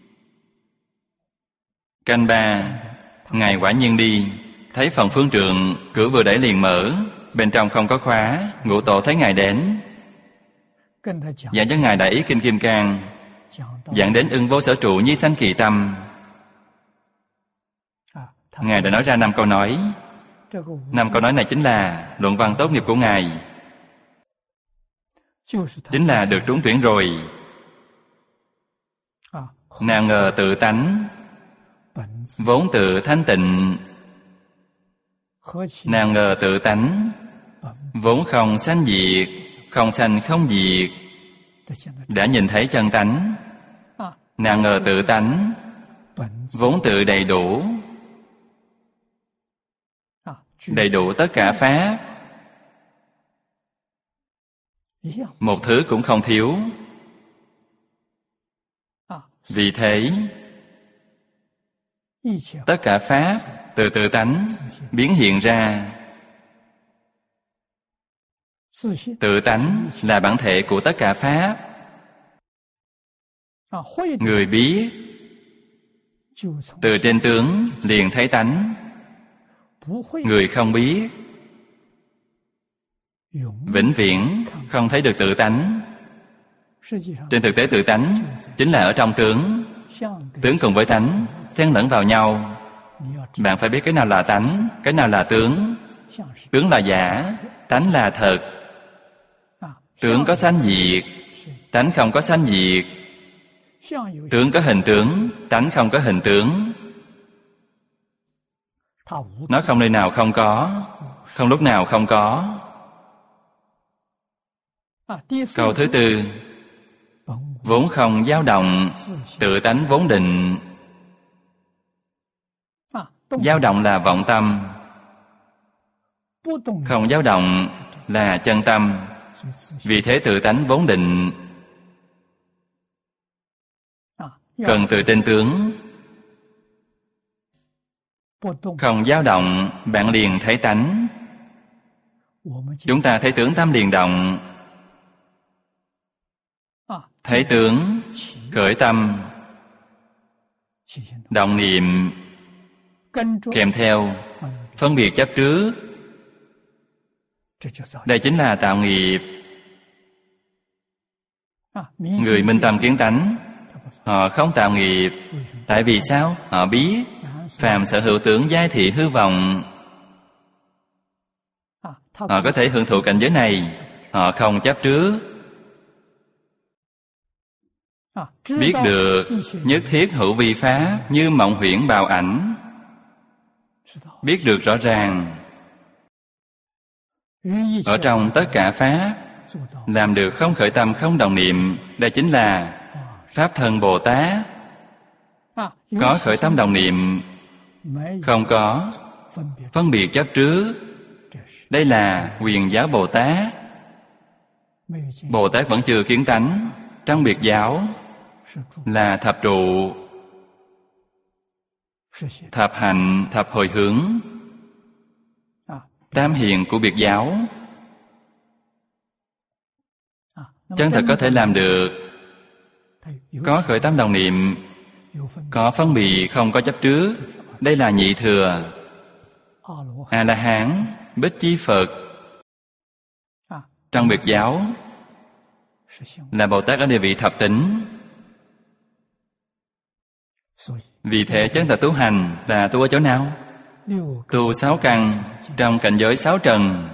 Canh ba, Ngài quả nhiên đi, thấy phòng phương trượng, cửa vừa đẩy liền mở, bên trong không có khóa. Ngũ Tổ thấy Ngài đến, giảng cho Ngài đại ý kinh Kim Cang, giảng đến ưng vô sở trụ nhi sanh kỳ tâm. Ngài đã nói ra năm câu nói. Năm câu nói này chính là luận văn tốt nghiệp của Ngài, chính là được trúng tuyển rồi. Nào ngờ tự tánh vốn tự thanh tịnh, nào ngờ tự tánh vốn không sanh diệt, không sanh không diệt. Đã nhìn thấy chân tánh. Nào ngờ tự tánh vốn tự đầy đủ, đầy đủ tất cả pháp, một thứ cũng không thiếu. Vì thế, tất cả pháp từ tự tánh biến hiện ra. Tự tánh là bản thể của tất cả pháp. Người biết, từ trên tướng liền thấy tánh. Người không biết, vĩnh viễn không thấy được tự tánh. Trên thực tế tự tánh chính là ở trong tướng. Tướng cùng với tánh xen lẫn vào nhau. Bạn phải biết cái nào là tánh, cái nào là tướng. Tướng là giả, tánh là thật. Tướng có sanh diệt, tánh không có sanh diệt. Tướng có hình tướng, tánh không có hình tướng. Nó không nơi nào không có, không lúc nào không có. Câu thứ tư, vốn không dao động, tự tánh vốn định. Dao động là vọng tâm, không dao động là chân tâm. Vì thế tự tánh vốn định. Cần từ trên tướng. Không dao động, bạn liền thấy tánh. Chúng ta thấy tướng tâm liền động. Thấy tướng, khởi tâm, động niệm, kèm theo phân biệt chấp trước. Đây chính là tạo nghiệp. Người minh tâm kiến tánh, họ không tạo nghiệp. Tại vì sao? Họ biết phàm sở hữu tưởng giai thị hư vọng. Họ có thể hưởng thụ cảnh giới này. Họ không chấp trước. Biết được nhất thiết hữu vi pháp, như mộng huyễn bào ảnh. Biết được rõ ràng. Ở trong tất cả pháp, làm được không khởi tâm không động niệm. Đây chính là Pháp thân Bồ Tát. Có khởi tâm động niệm, không có phân biệt chấp trước. Đây là Quyền Giáo Bồ Tát. Bồ Tát vẫn chưa kiến tánh. Trong biệt giáo là thập trụ, thập hạnh, thập hồi hướng, tam hiền của biệt giáo. Chân thật có thể làm được. Có khởi tâm đồng niệm, có phân biệt, không có chấp trước. Đây là nhị thừa. A-la-hán, Bích Chi Phật. Trong biệt giáo là Bồ Tát ở địa vị thập tính. Vì thế chân thật tu hành là tu ở chỗ nào? Tu sáu căn trong cảnh giới sáu trần.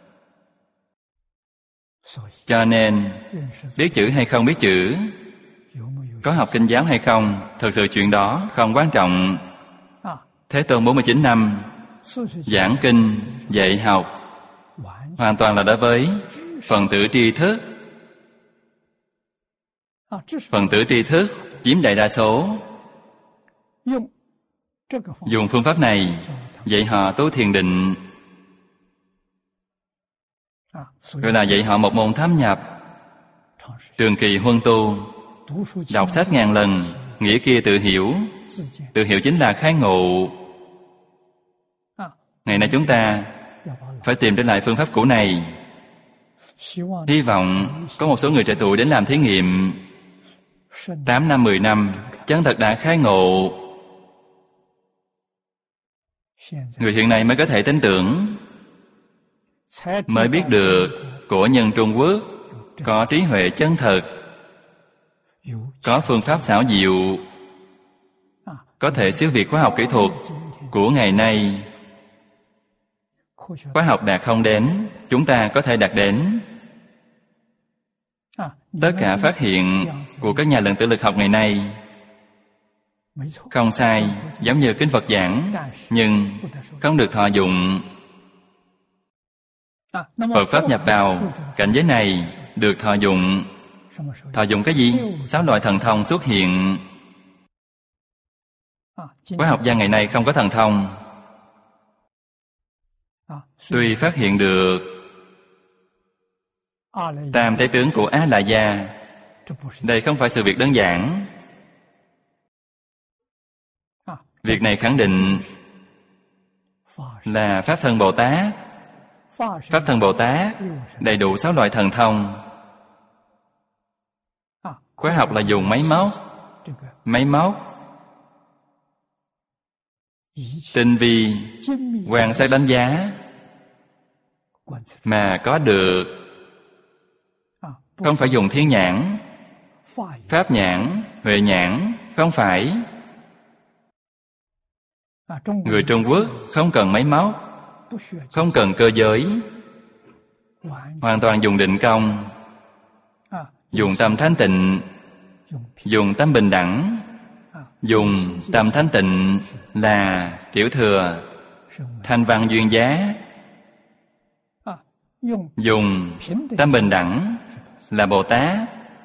Cho nên biết chữ hay không biết chữ, có học kinh giáo hay không, thực sự chuyện đó không quan trọng. Thế Tôn bốn mươi chín năm giảng kinh, dạy học hoàn toàn là đối với phần tử tri thức. Phần tử tri thức chiếm đại đa số. Dùng phương pháp này dạy họ tu thiền định, rồi là dạy họ một môn thâm nhập, trường kỳ huân tu. Đọc sách ngàn lần, nghĩa kia tự hiểu. Tự hiểu chính là khai ngộ. Ngày nay chúng ta phải tìm trở lại phương pháp cũ này. Hy vọng có một số người trẻ tuổi đến làm thí nghiệm tám năm, mười năm, chân thật đã khai ngộ. Người hiện nay mới có thể tin tưởng, mới biết được cổ nhân Trung Quốc có trí huệ chân thật, có phương pháp xảo diệu, có thể siêu việt khoa học kỹ thuật của ngày nay. Khoa học đạt không đến, chúng ta có thể đạt đến. Tất cả phát hiện của các nhà lượng tử lực học ngày nay không sai, giống như kinh Phật giảng, nhưng không được thọ dụng. Phật pháp nhập vào cảnh giới này được thọ dụng. Thọ dụng cái gì? Sáu loại thần thông xuất hiện. Khoa học gia ngày nay không có thần thông. Tuy phát hiện được tam thế tướng của Á La Gia, đây không phải sự việc đơn giản. Việc này khẳng định là Pháp thân Bồ Tát. Pháp thân Bồ Tát đầy đủ sáu loại thần thông. Khoa học là dùng máy móc, máy móc tinh vi, quan sát đánh giá mà có được. Không phải dùng thiên nhãn, pháp nhãn, huệ nhãn, không phải. Người Trung Quốc không cần máy móc, không cần cơ giới, hoàn toàn dùng định công, dùng tâm thanh tịnh, dùng tâm bình đẳng, dùng tâm thanh tịnh là tiểu thừa, thanh văn duyên giá. Dùng tâm bình đẳng là Bồ Tát,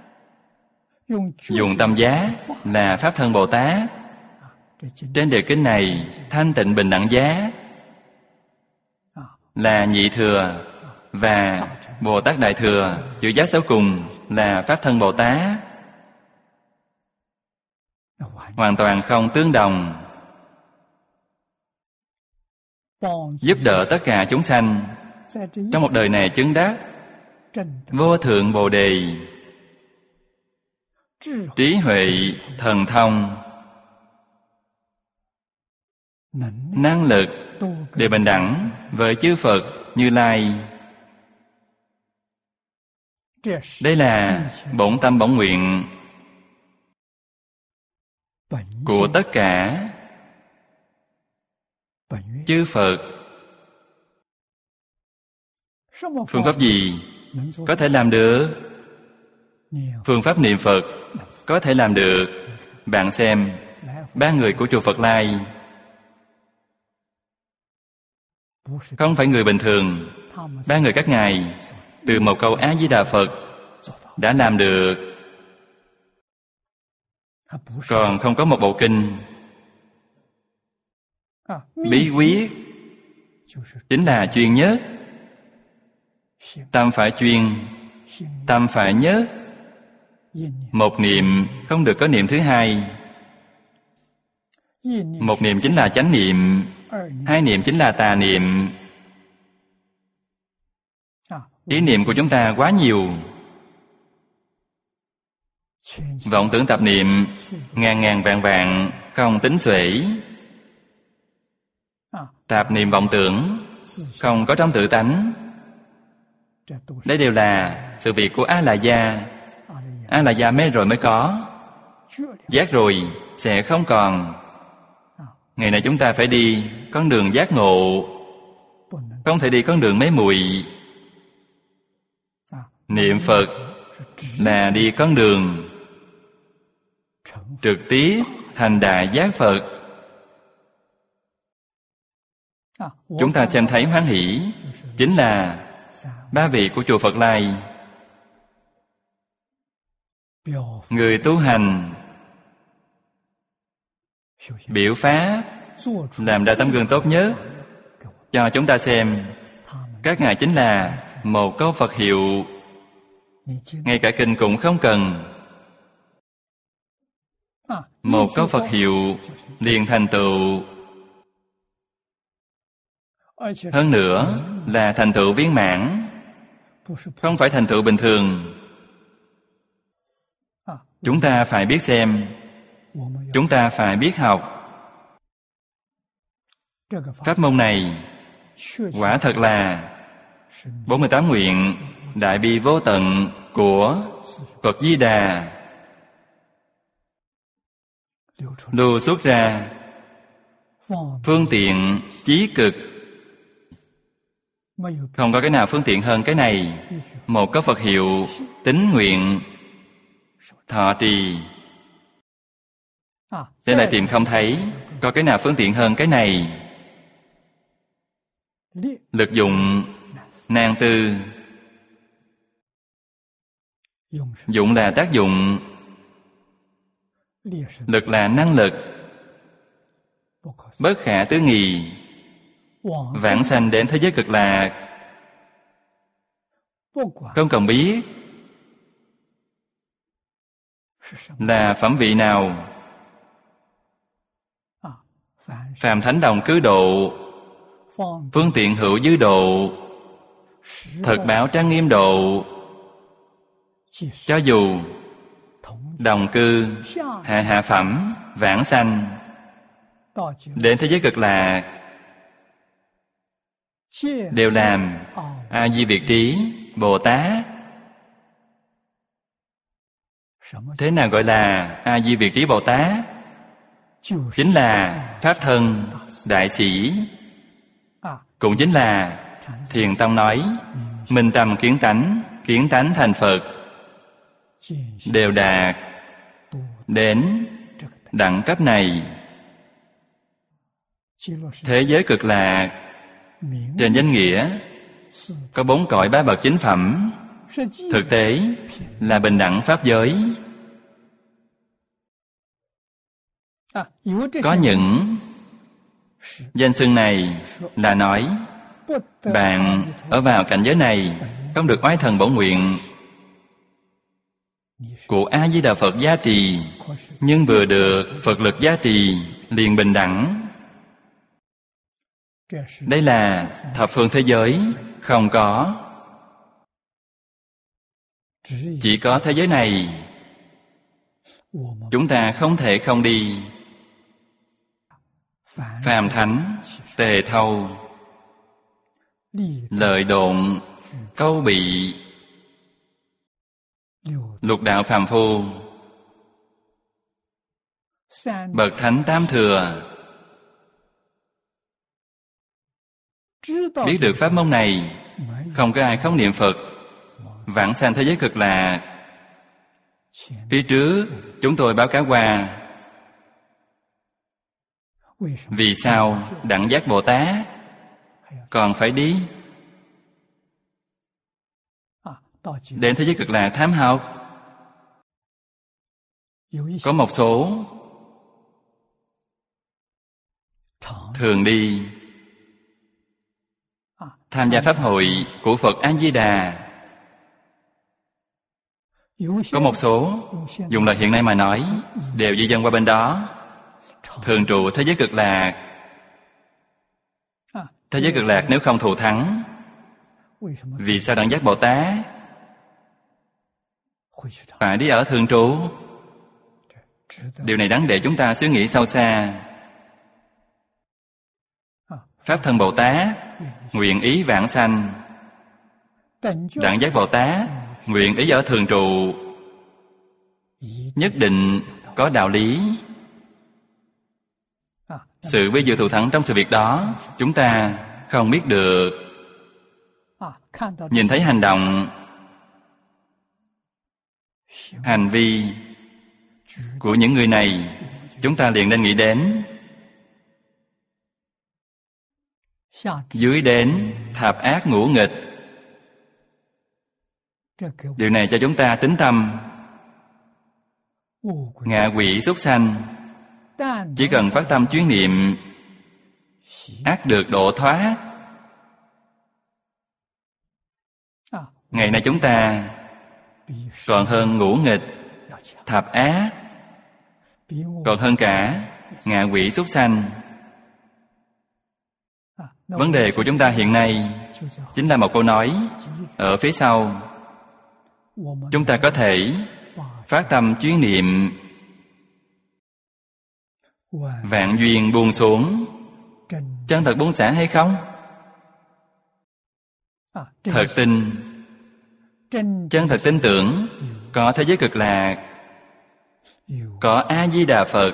dùng tâm giá là Pháp Thân Bồ Tát. Trên đề kinh này, thanh tịnh bình đẳng giá là nhị thừa, và Bồ Tát Đại Thừa chữ giá sau cùng là Pháp Thân Bồ Tát. Hoàn toàn không tương đồng. Giúp đỡ tất cả chúng sanh trong một đời này chứng đắc vô thượng Bồ Đề, trí huệ thần thông, năng lực đều bình đẳng với chư Phật Như Lai. Đây là bổn tâm bổn nguyện của tất cả chư Phật. Phương pháp gì có thể làm được? Phương pháp niệm Phật có thể làm được. Bạn xem, ba người của chùa Phật Lai không phải người bình thường. Ba người các ngài từ một câu A Di Đà Phật đã làm được. Còn không có một bộ kinh. Bí quyết chính là chuyên nhất. Tâm phải chuyên, tâm phải nhất. Một niệm không được có niệm thứ hai. Một niệm chính là chánh niệm, hai niệm chính là tà niệm. Ý niệm của chúng ta quá nhiều. Vọng tưởng tạp niệm ngàn ngàn vạn vạn không tính xuể. Tạp niệm vọng tưởng không có trong tự tánh. Đây đều là sự việc của A-la-gia. A-la-gia mê rồi mới có, giác rồi sẽ không còn. Ngày nay chúng ta phải đi con đường giác ngộ, không thể đi con đường mê muội. Niệm Phật là đi con đường trực tiếp thành đại giác Phật. Chúng ta xem thấy hoan hỷ chính là ba vị của chùa Phật Lai. Người tu hành biểu pháp, làm ra tấm gương tốt nhất cho chúng ta xem. Các ngài chính là một câu Phật hiệu. Ngay cả kinh cũng không cần. Một câu Phật hiệu liền thành tựu. Hơn nữa là thành tựu viên mãn, không phải thành tựu bình thường. Chúng ta phải biết xem, chúng ta phải biết học. Pháp môn này quả thật là bốn mươi tám nguyện đại bi vô tận của Phật Di Đà lưu xuất ra, phương tiện chí cực. Không có cái nào phương tiện hơn cái này. Một có Phật hiệu, tín nguyện, thọ trì. Thế lại tìm không thấy có cái nào phương tiện hơn cái này. Lực dụng nan tư. Dụng là tác dụng, lực là năng lực. Bất khả tư nghị, vãng sanh đến thế giới cực lạc. Không cần biết là phẩm vị nào. Phàm thánh đồng cứ độ, phương tiện hữu dư độ, thật báo trang nghiêm độ. Cho dù đồng cư, hạ hạ phẩm, vãng sanh đến thế giới cực lạc, đều làm A Di Việt Trí Bồ Tát. Thế nào gọi là A Di Việt Trí Bồ Tát? Chính là Pháp Thân Đại Sĩ. Cũng chính là Thiền Tông nói minh tâm kiến tánh, kiến tánh thành Phật, đều đạt. đến đẳng cấp này. Thế giới cực lạc trên danh nghĩa có bốn cõi ba bậc chính phẩm, thực tế là bình đẳng pháp giới. Có những danh xưng này là nói bạn ở vào cảnh giới này không được oai thần bổn nguyện của A Di Đà Phật gia trì, nhưng vừa được Phật lực gia trì liền bình đẳng. Đây là thập phương thế giới không có. Chỉ có thế giới này chúng ta không thể không đi. Phàm thánh tề thâu, lợi độn câu bị, lục đạo phàm phu, bậc thánh tam thừa, biết được pháp môn này, không có ai không niệm Phật vãng sanh thế giới cực lạc. Phía trước chúng tôi báo cáo qua, vì sao Đẳng Giác Bồ Tát còn phải đi đến thế giới cực lạc tham học? Có một số thường đi tham gia pháp hội của Phật A Di Đà. Có một số, dùng lời hiện nay mà nói, đều di dân qua bên đó, thường trụ thế giới cực lạc. Thế giới cực lạc nếu không thù thắng, vì sao Đẳng Giác Bồ Tát phải đi ở thường trụ? Điều này đáng để chúng ta suy nghĩ sâu xa. Pháp Thân Bồ Tát nguyện ý vãng sanh, Đẳng Giác Bồ Tát nguyện ý ở thường trụ, nhất định có đạo lý. Sự vi diệu thù thắng trong sự việc đó chúng ta không biết được. Nhìn thấy hành động, hành vi của những người này, chúng ta liền nên nghĩ đến dưới đến thập ác ngũ nghịch. Điều này cho chúng ta tính tâm. Ngạ quỷ súc sanh chỉ cần phát tâm chuyên niệm, ác được độ thoát. Ngày nay chúng ta còn hơn ngũ nghịch, thập ác, còn hơn cả ngạ quỷ súc sanh. Vấn đề của chúng ta hiện nay chính là một câu nói ở phía sau. Chúng ta có thể phát tâm chuyên niệm, vạn duyên buông xuống, chân thật buông xả hay không? Thật tin, chân thật tin tưởng có thế giới cực lạc, có A Di Đà Phật,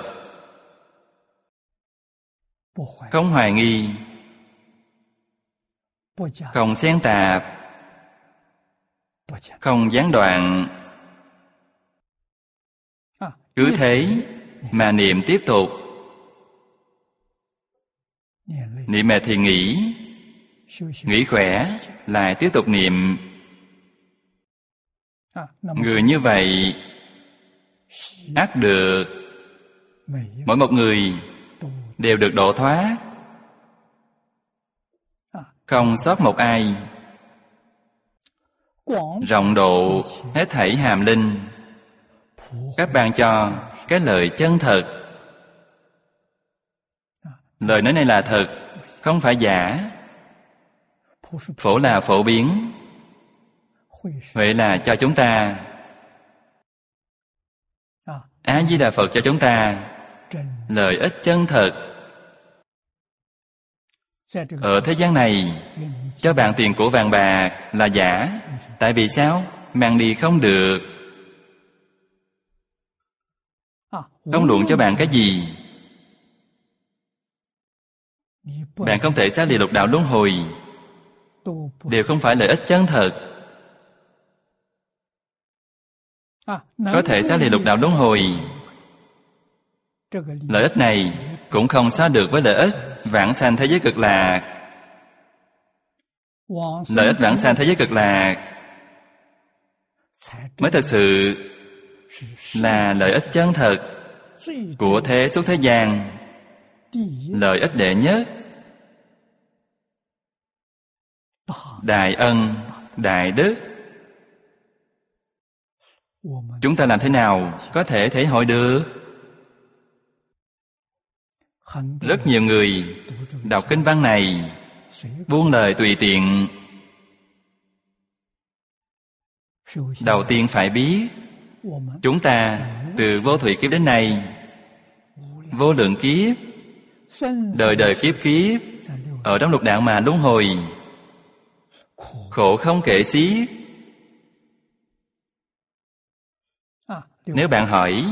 không hoài nghi, không xen tạp, không gián đoạn. Cứ thế mà niệm tiếp tục. Niệm mệt thì nghỉ, nghỉ khỏe lại tiếp tục niệm. Người như vậy ắt được, mỗi một người đều được độ thoát, không sót một ai. Rộng độ hết thảy hàm linh, các ban cho cái lời chân thật. Lời nói này là thật, không phải giả. Phổ là phổ biến, huệ là cho chúng ta, A Di Đà Phật cho chúng ta lợi ích chân thật. Ở thế gian này, cho bạn tiền của vàng bạc là giả. Tại vì sao? Mang đi không được. Không luận cho bạn cái gì, bạn không thể xá lìa lục đạo luân hồi, đều không phải lợi ích chân thật. Có thể xá lìa lục đạo luân hồi, Lợi ích này cũng không so được với lợi ích vãng sanh thế giới cực lạc. Lợi ích vãng sanh thế giới cực lạc mới thực sự là lợi ích chân thật của thế xuất thế gian. Lợi ích đệ nhất, đại ân, đại đức. Chúng ta làm thế nào có thể thể hội được? Rất nhiều người đọc kinh văn này buông lời tùy tiện. Đầu tiên phải biết, chúng ta từ vô thủy kiếp đến nay, vô lượng kiếp, đời đời kiếp kiếp, ở trong lục đạo mà luân hồi, khổ không kể xiết. Nếu bạn hỏi,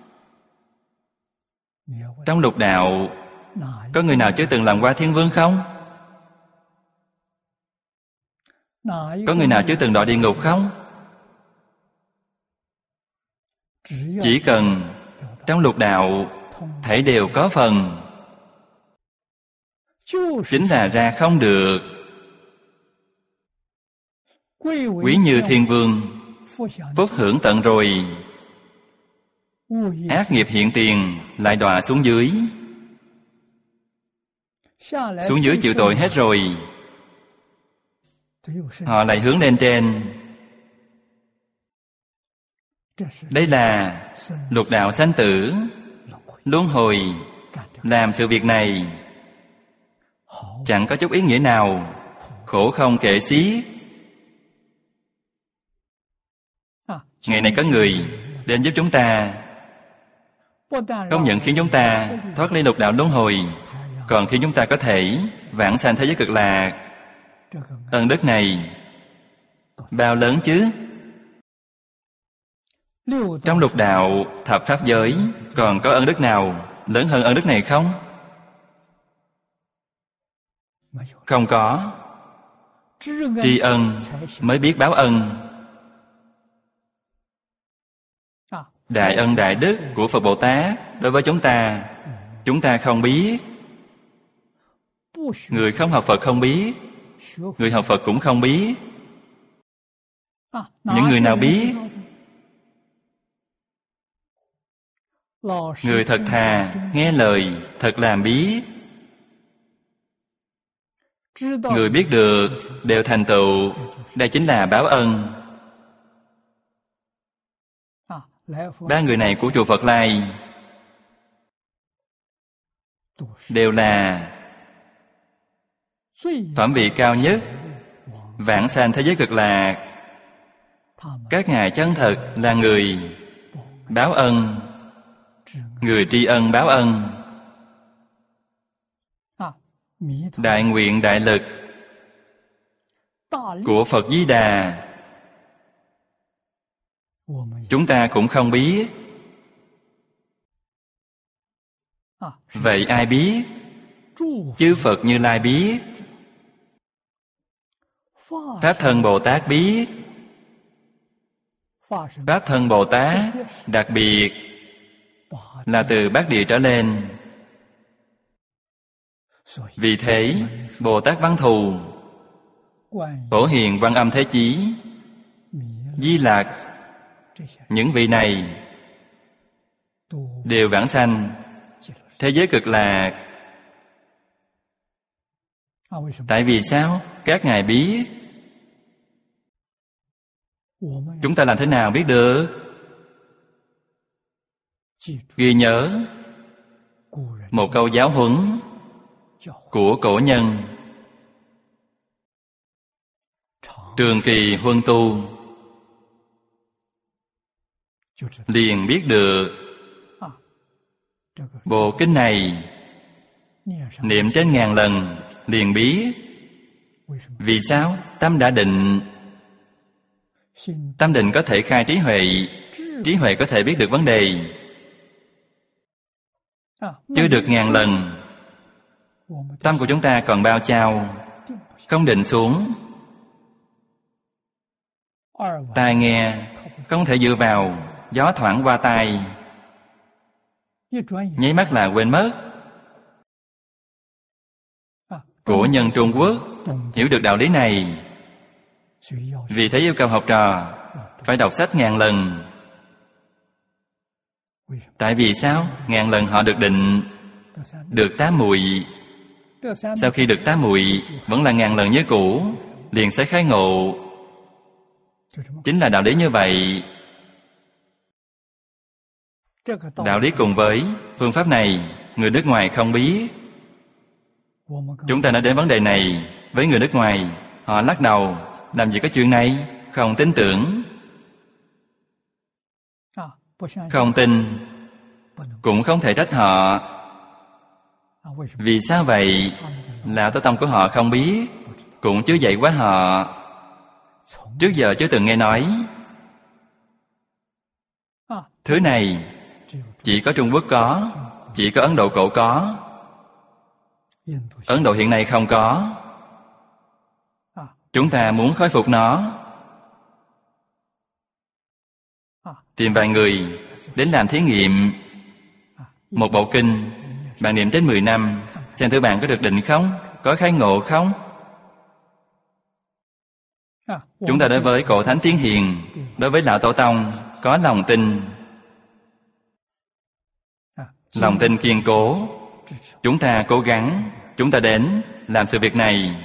trong lục đạo có người nào chưa từng làm qua thiên vương không? Có người nào chưa từng đọa địa ngục không? Chỉ cần trong lục đạo thảy đều có phần, chính là ra không được. Quý như thiên vương, phúc hưởng tận rồi, ác nghiệp hiện tiền lại đọa xuống dưới. Xuống dưới chịu tội hết rồi, họ lại hướng lên trên. Đây là lục đạo sanh tử luân hồi. Làm sự việc này chẳng có chút ý nghĩa nào, khổ không kể xiết. Ngày này có người đến giúp chúng ta, không những khiến chúng ta thoát ly lục đạo luân hồi, còn khiến chúng ta có thể vãng sanh thế giới cực lạc. Ân đức này bao lớn chứ? Trong lục đạo thập pháp giới còn có ân đức nào lớn hơn ân đức này không? Không có. Tri ân mới biết báo ân. Đại ân đại đức của Phật Bồ Tát đối với chúng ta, chúng ta không biết. Người không học Phật không biết, người học Phật cũng không biết. Những người nào biết? Người thật thà, nghe lời, thật làm biết. Người biết được, đều thành tựu. Đây chính là báo ân. Ba người này của chùa Phật Lai đều là phẩm vị cao nhất, vãng sanh thế giới cực lạc. Các ngài chân thật là người báo ân, người tri ân báo ân. Đại nguyện đại lực của Phật Di Đà chúng ta cũng không biết. Vậy ai biết? Chư Phật Như Lai biết, Pháp Thân Bồ Tát biết. Pháp Thân Bồ Tát đặc biệt là từ Bát Địa trở lên. Vì thế Bồ Tát Văn Thù, Phổ Hiền Văn Âm Thế Chí, Di Lạc, những vị này đều vãng sanh thế giới cực lạc. Tại vì sao? Các ngài biết. Chúng ta làm thế nào biết được? Ghi nhớ một câu giáo huấn của cổ nhân: trường kỳ huân tu, liền biết được. Bộ kinh này niệm trên ngàn lần liền biết. Vì sao? Tâm đã định. Tâm định có thể khai trí huệ, trí huệ có thể biết được vấn đề. Chưa được ngàn lần, tâm của chúng ta còn bao trao, không định xuống. Tai nghe không thể dựa vào, gió thoảng qua tai. nháy mắt là quên mất. Cổ nhân Trung Quốc hiểu được đạo lý này, vì thế yêu cầu học trò phải đọc sách ngàn lần. Tại vì sao? Ngàn lần họ được định, được tám muội. Sau khi được tám muội vẫn là ngàn lần như cũ, liền sẽ khai ngộ. Chính là đạo lý như vậy. Đạo lý cùng với phương pháp này, người nước ngoài không biết. Chúng ta nói đến vấn đề này với người nước ngoài, họ lắc đầu, làm gì có chuyện này, không tin tưởng. Không tin cũng không thể trách họ. Vì sao vậy? Lão Tổ Tông của họ không biết, cũng chưa dạy quá họ. Trước giờ chưa từng nghe nói. Thứ này chỉ có Trung Quốc có, chỉ có Ấn Độ cổ có. Ấn Độ hiện nay không có. Chúng ta muốn khôi phục nó, tìm vài người đến làm thí nghiệm. Một bộ kinh bạn niệm trên mười năm, xem thử bạn có được định không, có khai ngộ không. Chúng ta đối với cổ thánh tiên hiền, đối với lão Tổ Tông có lòng tin. Lòng tin kiên cố. Chúng ta cố gắng, chúng ta đến làm sự việc này.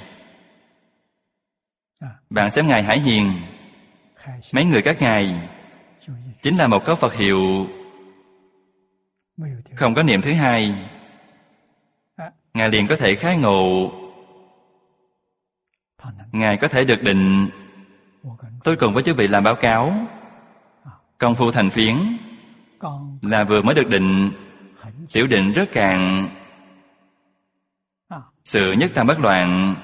Bạn xem Ngài Hải Hiền, mấy người các ngài chính là một câu Phật hiệu, không có niệm thứ hai, Ngài liền có thể khai ngộ. Ngài có thể được định. Tôi cùng với quý vị làm báo cáo, công phu thành phiến là vừa mới được định, tiểu định rất cạn, sự nhất tam bất loạn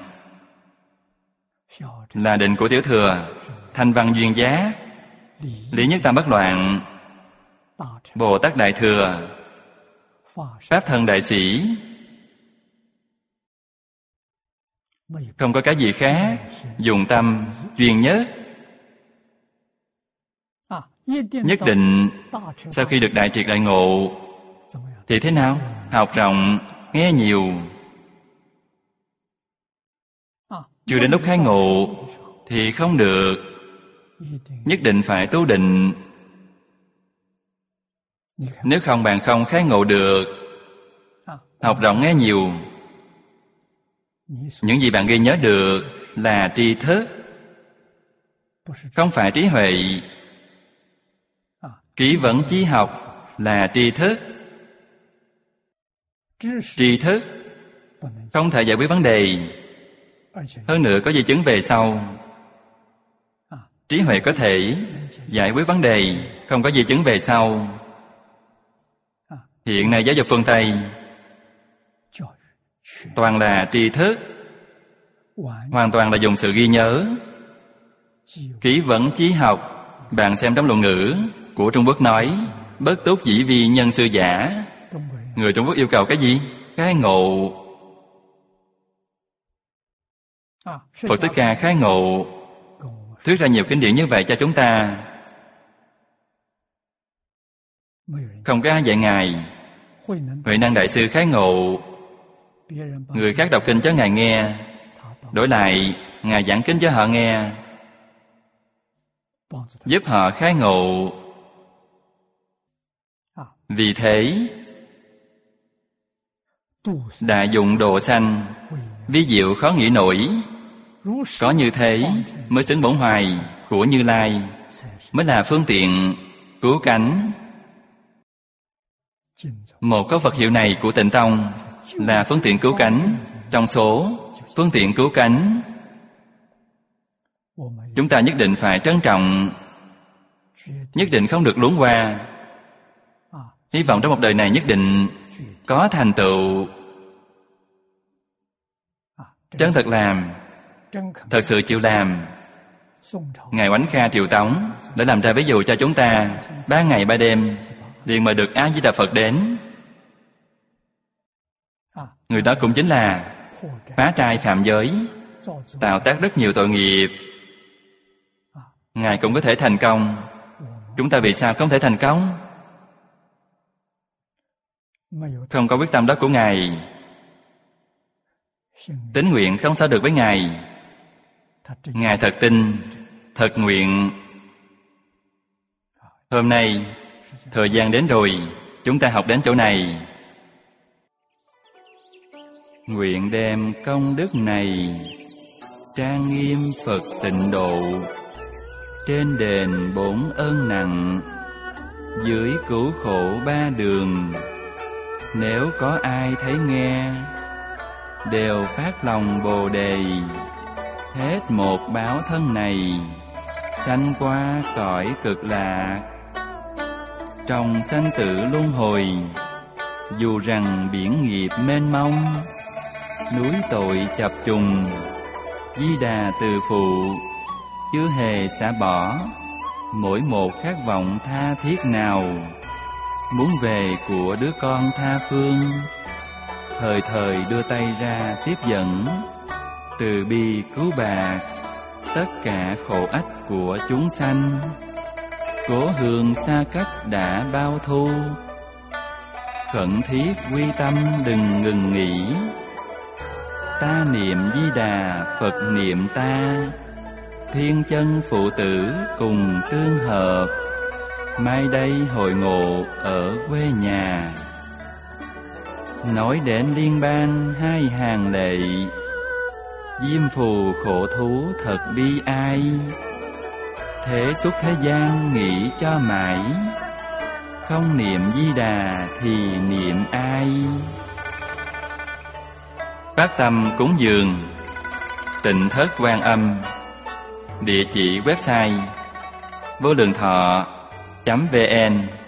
là định của tiểu thừa, thanh văn duyên giác, lý nhất tam bất loạn, Bồ Tát Đại Thừa, Pháp Thân Đại Sĩ. Không có cái gì khác. Dùng tâm chuyên nhất. Nhất định sau khi được đại triệt đại ngộ thì thế nào? Học rộng, nghe nhiều. Chưa đến lúc khai ngộ thì không được. Nhất định phải tu định. Nếu không bạn không khai ngộ được. Học rộng nghe nhiều, những gì bạn ghi nhớ được là tri thức, không phải trí huệ. Ký vấn chí học là tri thức. Tri thức không thể giải quyết vấn đề. Hơn nữa có di chứng về sau. Trí huệ có thể giải quyết vấn đề, không có di chứng về sau. Hiện nay giáo dục phương Tây toàn là tri thức, hoàn toàn là dùng sự ghi nhớ. Ký vấn chí học, bạn xem trong luận ngữ của Trung Quốc nói bất túc dĩ vi nhân sư giả. Người Trung Quốc yêu cầu cái gì? Khai ngộ. Phật Thích Ca khai ngộ, thuyết ra nhiều kinh điển như vậy cho chúng ta. Không có ai dạy Ngài. Huệ Năng Đại Sư khai ngộ, người khác đọc kinh cho Ngài nghe, đổi lại Ngài giảng kinh cho họ nghe, giúp họ khai ngộ. Vì thế đại dụng độ sanh, vi diệu khó nghĩ nổi. Có như thế mới xứng bổn hoài của Như Lai, mới là phương tiện cứu cánh. Một câu Phật hiệu này của Tịnh Tông là phương tiện cứu cánh. Trong số phương tiện cứu cánh, chúng ta nhất định phải trân trọng, nhất định không được luống qua. Hy vọng trong một đời này nhất định có thành tựu. Chân thật làm, thật sự chịu làm. Ngài Oánh Kha Triều Tống đã làm ra ví dụ cho chúng ta. Ba ngày ba đêm liền mời được A Di Đà Phật đến. Người đó cũng chính là phá trai phạm giới, tạo tác rất nhiều tội nghiệp. Ngài cũng có thể thành công. Chúng ta vì sao không thể thành công? Không có quyết tâm đó của Ngài, tín nguyện không sao được với Ngài. Ngài thật tin, thật nguyện. Hôm nay, thời gian đến rồi, chúng ta học đến chỗ này. Nguyện đem công đức này trang nghiêm Phật tịnh độ, trên đền bốn ơn nặng, dưới cứu khổ ba đường. Nếu có ai thấy nghe, đều phát lòng Bồ Đề, hết một báo thân này, sanh qua cõi cực lạc. Trong sanh tử luân hồi, dù rằng biển nghiệp mênh mông, núi tội chập trùng, Di Đà từ phụ chưa hề xả bỏ mỗi một khát vọng tha thiết nào, muốn về của đứa con tha phương, thời thời đưa tay ra tiếp dẫn, từ bi cứu bạc tất cả khổ ách của chúng sanh. Cố hương xa cách đã bao thu, khẩn thiết quy tâm đừng ngừng nghỉ. Ta niệm Di Đà, Phật niệm ta, thiên chân phụ tử cùng tương hợp. Mai đây hội ngộ ở quê nhà, nói đến liên bang hai hàng lệ. Diêm phù khổ thú thật bi ai, thế xuất thế gian nghĩ cho mãi. Không niệm Di Đà thì niệm ai? Phát tâm cúng dường Tịnh Thất Quan Âm. Địa chỉ website vô lượng thọ chấm vn.